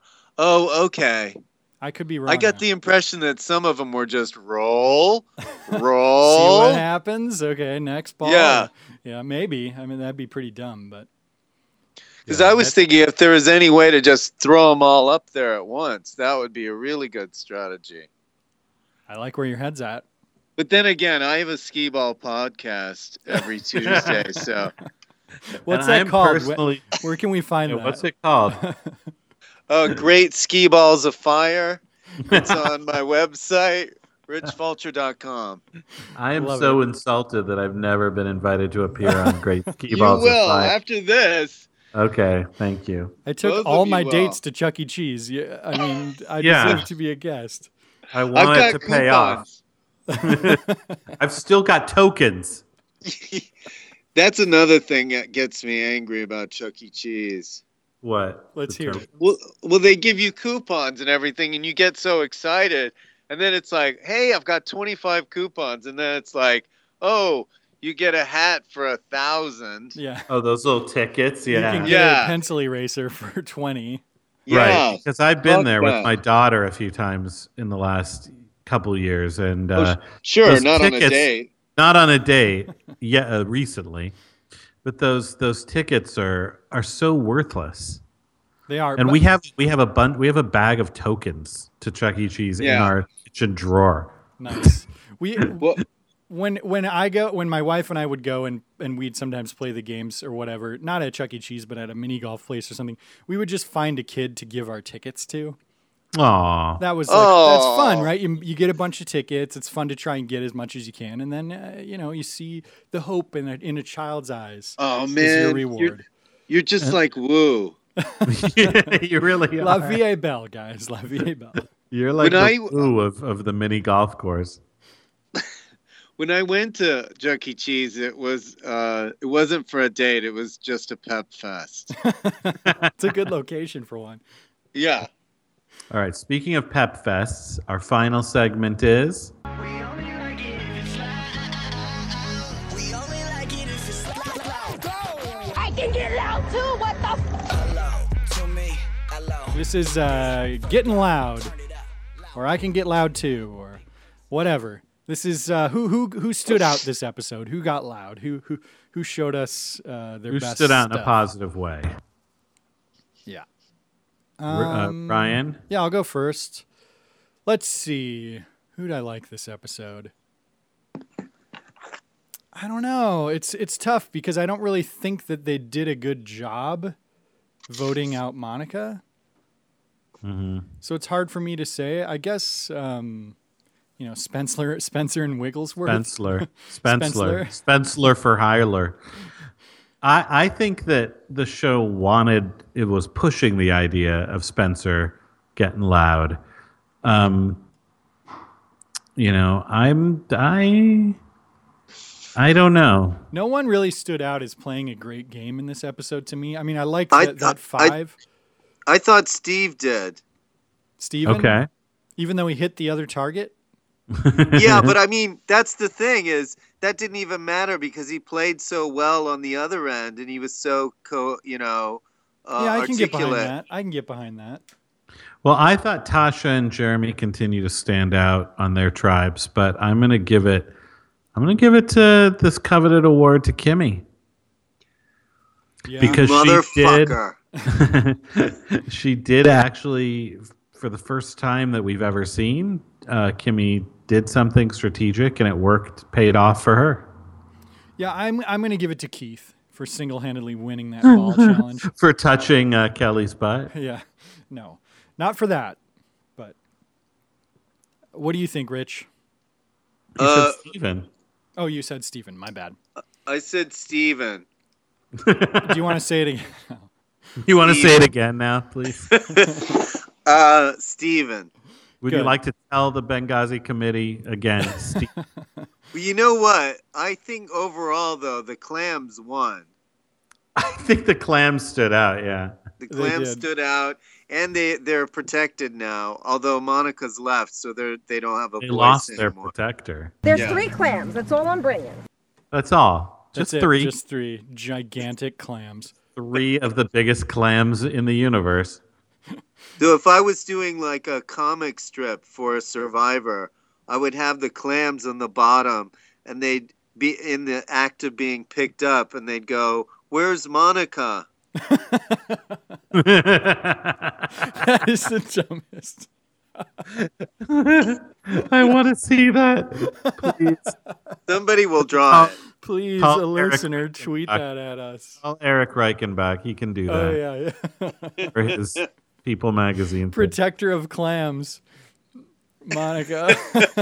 Oh, okay. I could be wrong. I got though. the impression that some of them were just roll, See roll. what happens. Okay, next ball. Yeah. Yeah, maybe. I mean, that'd be pretty dumb, but Because Yeah, I was that- thinking if there was any way to just throw them all up there at once, that would be a really good strategy. I like where your head's at. But then again, I have a skee ball podcast every Tuesday, so What's And that I'm called? Where, personally- where can we find Yeah, that? what's it called? uh, great skee balls of fire. It's on my website, rich vulture dot com. I am Love so it. insulted that I've never been invited to appear on Great Ski You Balls of will Fire. after this. Okay, thank you. I took Both of all you my will. dates to Chuck E. Cheese. Yeah, I mean, I Yeah. deserve to be a guest. I I've want got it to pay off. coupons. I've still got tokens. That's another thing that gets me angry about Chuck E. Cheese. What? Let's The hear token? it. Well, well, they give you coupons and everything, and you get so excited, and then it's like, "Hey, I've got twenty-five coupons," and then it's like, "Oh, you get a hat for a thousand." Yeah. Oh, those little tickets. You Yeah. can get Yeah. a pencil eraser for twenty. Yeah, Right. Because I've been fuck there that. with my daughter a few times in the last couple years, and Oh, uh, sure, those not on a tickets- date. not on a date yet uh, recently, but those those tickets are are so worthless. They are. And but- we have we have a bun- we have a bag of tokens to Chuck E. Cheese in Yeah. our kitchen drawer. Nice. We Well, when when I go, when my wife and I would go and, and we'd sometimes play the games or whatever, not at Chuck E. Cheese, but at a mini golf place or something, we would just find a kid to give our tickets to. Aw. That was like, Oh. that's fun, right? You you get a bunch of tickets. It's fun to try and get as much as you can, and then uh, you know you see the hope in a, in a child's eyes. Oh is man, your you're, reward. you're just like woo. You really La are. vie belle, guys. La vie belle. You're like When the I- woo of, of the mini golf course. When I went to Chuck E. Cheese, it was uh, it wasn't for a date. It was just a pep fest. It's a good location for one. Yeah. All right. Speaking of pep fests, our final segment is. I can get loud too. What the? This is uh, getting loud, or I can get loud too, or whatever. This is uh, who who who stood out this episode. Who got loud? Who who who showed us uh, their Who best stood out in a stuff? positive way? Yeah. Uh, Um, Ryan? Yeah, I'll go first. Let's see. Who'd I like this episode? I don't know. It's it's tough because I don't really think that they did a good job voting out Monica. Mm-hmm. So it's hard for me to say. I guess um, you know Spencer, Spencer and Wigglesworth. Spencer. Spencer. Spencer for Heiler. I, I think that the show wanted, it was pushing the idea of Spencer getting loud. Um, you know, I'm, I, I don't know. No one really stood out as playing a great game in this episode to me. I mean, I liked I- that, that I- five. I thought Steve did. Steven, Okay. even though he hit the other target. Yeah, but I mean, that's the thing is that didn't even matter because he played so well on the other end, and he was so co, you know, uh, yeah, I can get behind articulate. that. I can get behind that. Well, I thought Tasha and Jeremy continue to stand out on their tribes, but I'm going to give it, I'm going to give it to this coveted award to Kimmy. Yeah. Because she did, Motherfucker. she did actually, for the first time that we've ever seen, uh, Kimmy did something strategic and it worked, paid off for her. Yeah, I'm I'm going to give it to Keith for single-handedly winning that ball challenge. For touching uh, Kelly's butt. Yeah, no, not for that. But what do you think, Rich? You Uh, said Steven. Oh, you said Stephen. My bad. I said Steven. Do you want to say it again? You want to say it again now, please? Uh, Steven. Would Good. you like to tell the Benghazi committee again? Steve? Well, you know what? I think overall, though, the clams won. I think the clams stood out, yeah. The They clams did. stood out, and they they're protected now. Although Monica's left, so they they don't have a They voice lost their anymore. protector. There's Yeah. three clams. That's all I'm bringing. That's all. That's Just it, three. Just three gigantic clams. Three of the biggest clams in the universe. So if I was doing like a comic strip for a Survivor, I would have the clams on the bottom, and they'd be in the act of being picked up, and they'd go, "Where's Monica?" That is the dumbest. I want to see that. Please. Somebody will draw Oh. it. Please, Call a Eric listener, tweet back. that at us. Call Eric Reichenbach. He can do Oh, that yeah, yeah. for his People magazine. thing. Protector of clams. Monica.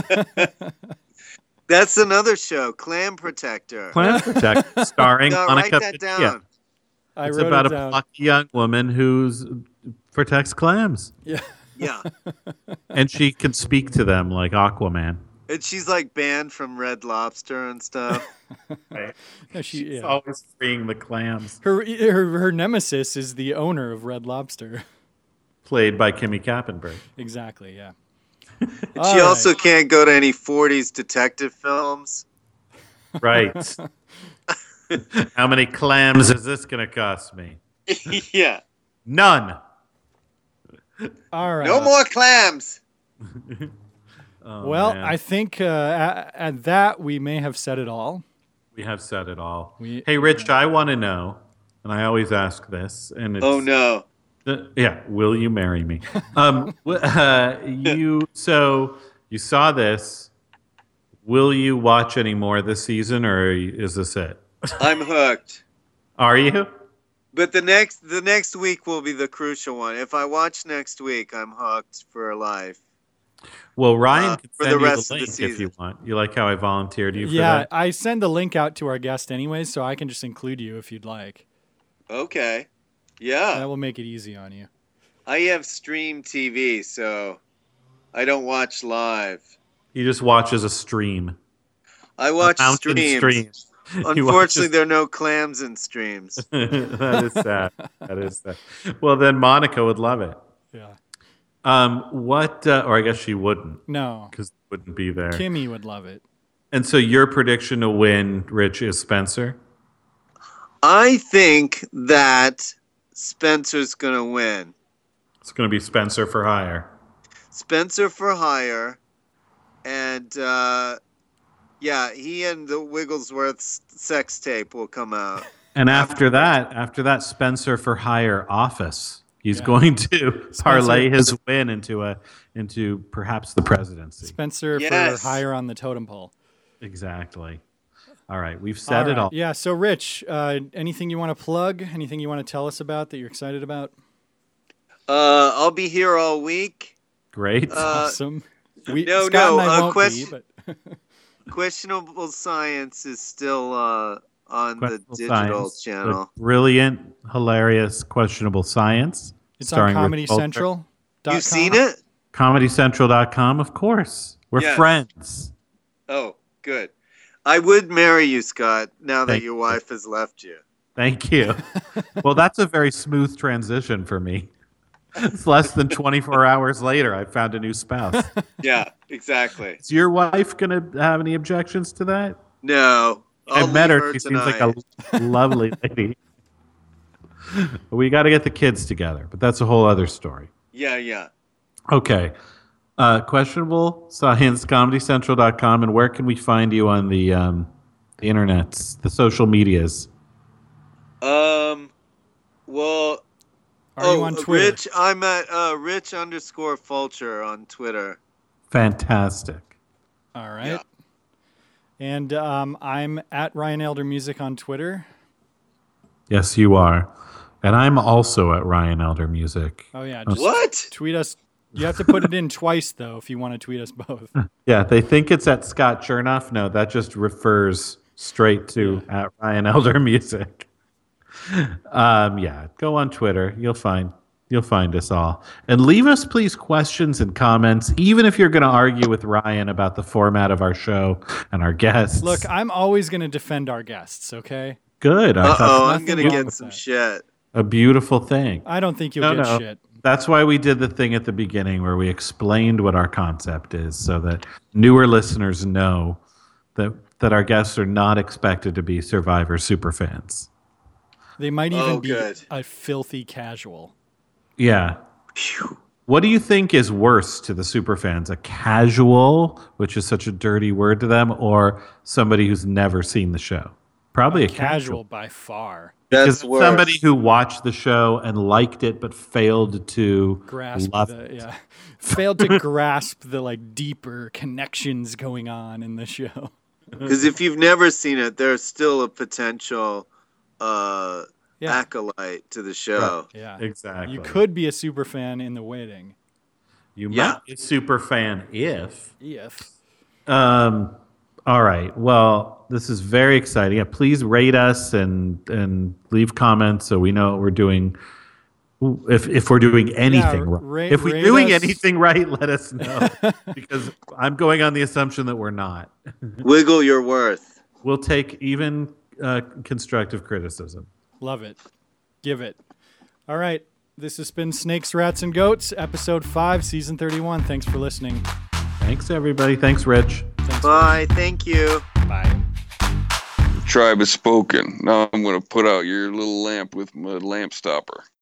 That's another show, Clam Protector. Clam Protect, starring No, Monica write that Padilla. down. I It's wrote about it a down. plucky young woman who protects clams, Yeah. Yeah. and she can speak to them like Aquaman. And she's like banned from Red Lobster and stuff. Right. No, she, She's yeah. always freeing the clams. Her, her her nemesis is the owner of Red Lobster. Played by Kimmy Kappenberg. Exactly, yeah. She also can't go to any forties detective films. Right. How many clams is this going to cost me? Yeah. None. All right. No more clams. Oh, Well, man. I think uh, at, at that we may have said it all. we have said it all. We- hey, Rich, I want to know, and I always ask this, and it's, Oh no. Uh, yeah, will you marry me? um, w- uh, you so you saw this. Will you watch any more this season, or is this it? I'm hooked. Are you? But the next the next week will be the crucial one. If I watch next week, I'm hooked for life. Well, Ryan Uh, can for send the you rest the of the link if you season. want. You like how I volunteered you for Yeah, that? I send the link out to our guest anyways, so I can just include you if you'd like. Okay. Yeah. That will make it easy on you. I have Stream T V, so I don't watch live. He just watches a stream. I watch A mountain streams. stream. He Unfortunately, watches- there are no clams in streams. That is sad. That is sad. Well, then Monica would love it. Yeah. Um, what? Uh, or I guess she wouldn't, No. because wouldn't be there. Kimmy would love it. And so your prediction to win, Rich, is Spencer. I think that Spencer's going to win. It's going to be Spencer for hire. Spencer for hire. And, uh, yeah, he and the Wigglesworth s- sex tape will come out. And after that, after that, Spencer for hire office. He's Yeah. going to parlay Spencer- his win into a into perhaps the presidency. Spencer Yes. for hire on the totem pole. Exactly. All right, we've said it right. all. Yeah, so Rich, uh, anything you want to plug? Anything you want to tell us about that you're excited about? Uh, I'll be here all week. Great. Uh, Awesome. We, no, Scott no, and I uh, won't question- be, but Questionable Science is still uh, on Questionable the digital Science, channel. the brilliant, hilarious, questionable science. it's starring on Rick Comedy Bolter. Central. dot You've com. seen it? comedy central dot com, of course. We're Yes. friends. Oh, good. I would marry you, Scott, now that Thank your you. wife has left you. Thank you. Well, that's a very smooth transition for me. It's less than twenty-four hours later, I found a new spouse. Yeah, exactly. Is your wife going to have any objections to that? No. I'll I met leave her. She tonight. seems like a lovely lady. We got to get the kids together, but that's a whole other story. Yeah, yeah. Okay. Uh, questionable Science, comedy central dot com. And where can we find you on the, um, the internets, the social medias? Um, well, Are oh, you on Twitter? Rich, I'm at uh, Rich underscore Fulcher on Twitter. Fantastic. All right. Yeah. And um, I'm at Ryan Elder Music on Twitter. Yes, you are. And I'm also at Ryan Elder Music. Oh, yeah. Just What? tweet us. You have to put it in twice, though, if you want to tweet us both. Yeah, they think it's at Scott Chernoff. No, that just refers straight to at Ryan Elder Music. Um, yeah, go on Twitter. You'll find you'll find us all. And leave us, please, questions and comments, even if you're going to argue with Ryan about the format of our show and our guests. Look, I'm always going to defend our guests, okay? Good. I Uh thought oh, nothing I'm gonna wrong get with some that. shit. a beautiful thing. I don't think you'll No, get no. shit. That's why we did the thing at the beginning where we explained what our concept is so that newer listeners know that that our guests are not expected to be Survivor superfans. They might even Oh, be good. a filthy casual. Yeah. Phew. What do you think is worse to the superfans? A casual, which is such a dirty word to them, or somebody who's never seen the show? Probably a, Casual casual. by far. Because That's it's worse. somebody who watched the show and liked it but failed to Grasp love the it. yeah. Failed to grasp the like deeper connections going on in the show. Because if you've never seen it, there's still a potential uh, Yeah. acolyte to the show. Yeah. Exactly. You could be a super fan in the waiting. You Yeah. might be a super fan if. If. Um, all right. Well, this is very exciting. Yeah, please rate us and and leave comments so we know what we're doing. If if we're doing anything ra- right. If we're rate doing us. anything right, let us know. Because I'm going on the assumption that we're not. Wiggle your worth. We'll take even uh, constructive criticism. Love it. Give it. All right. This has been Snakes, Rats, and Goats, episode five, season thirty-one. Thanks for listening. Thanks, everybody. Thanks, Rich. Thanks. Bye. Thank you. Bye. Tribe has spoken. Now I'm going to put out your little lamp with my lamp stopper.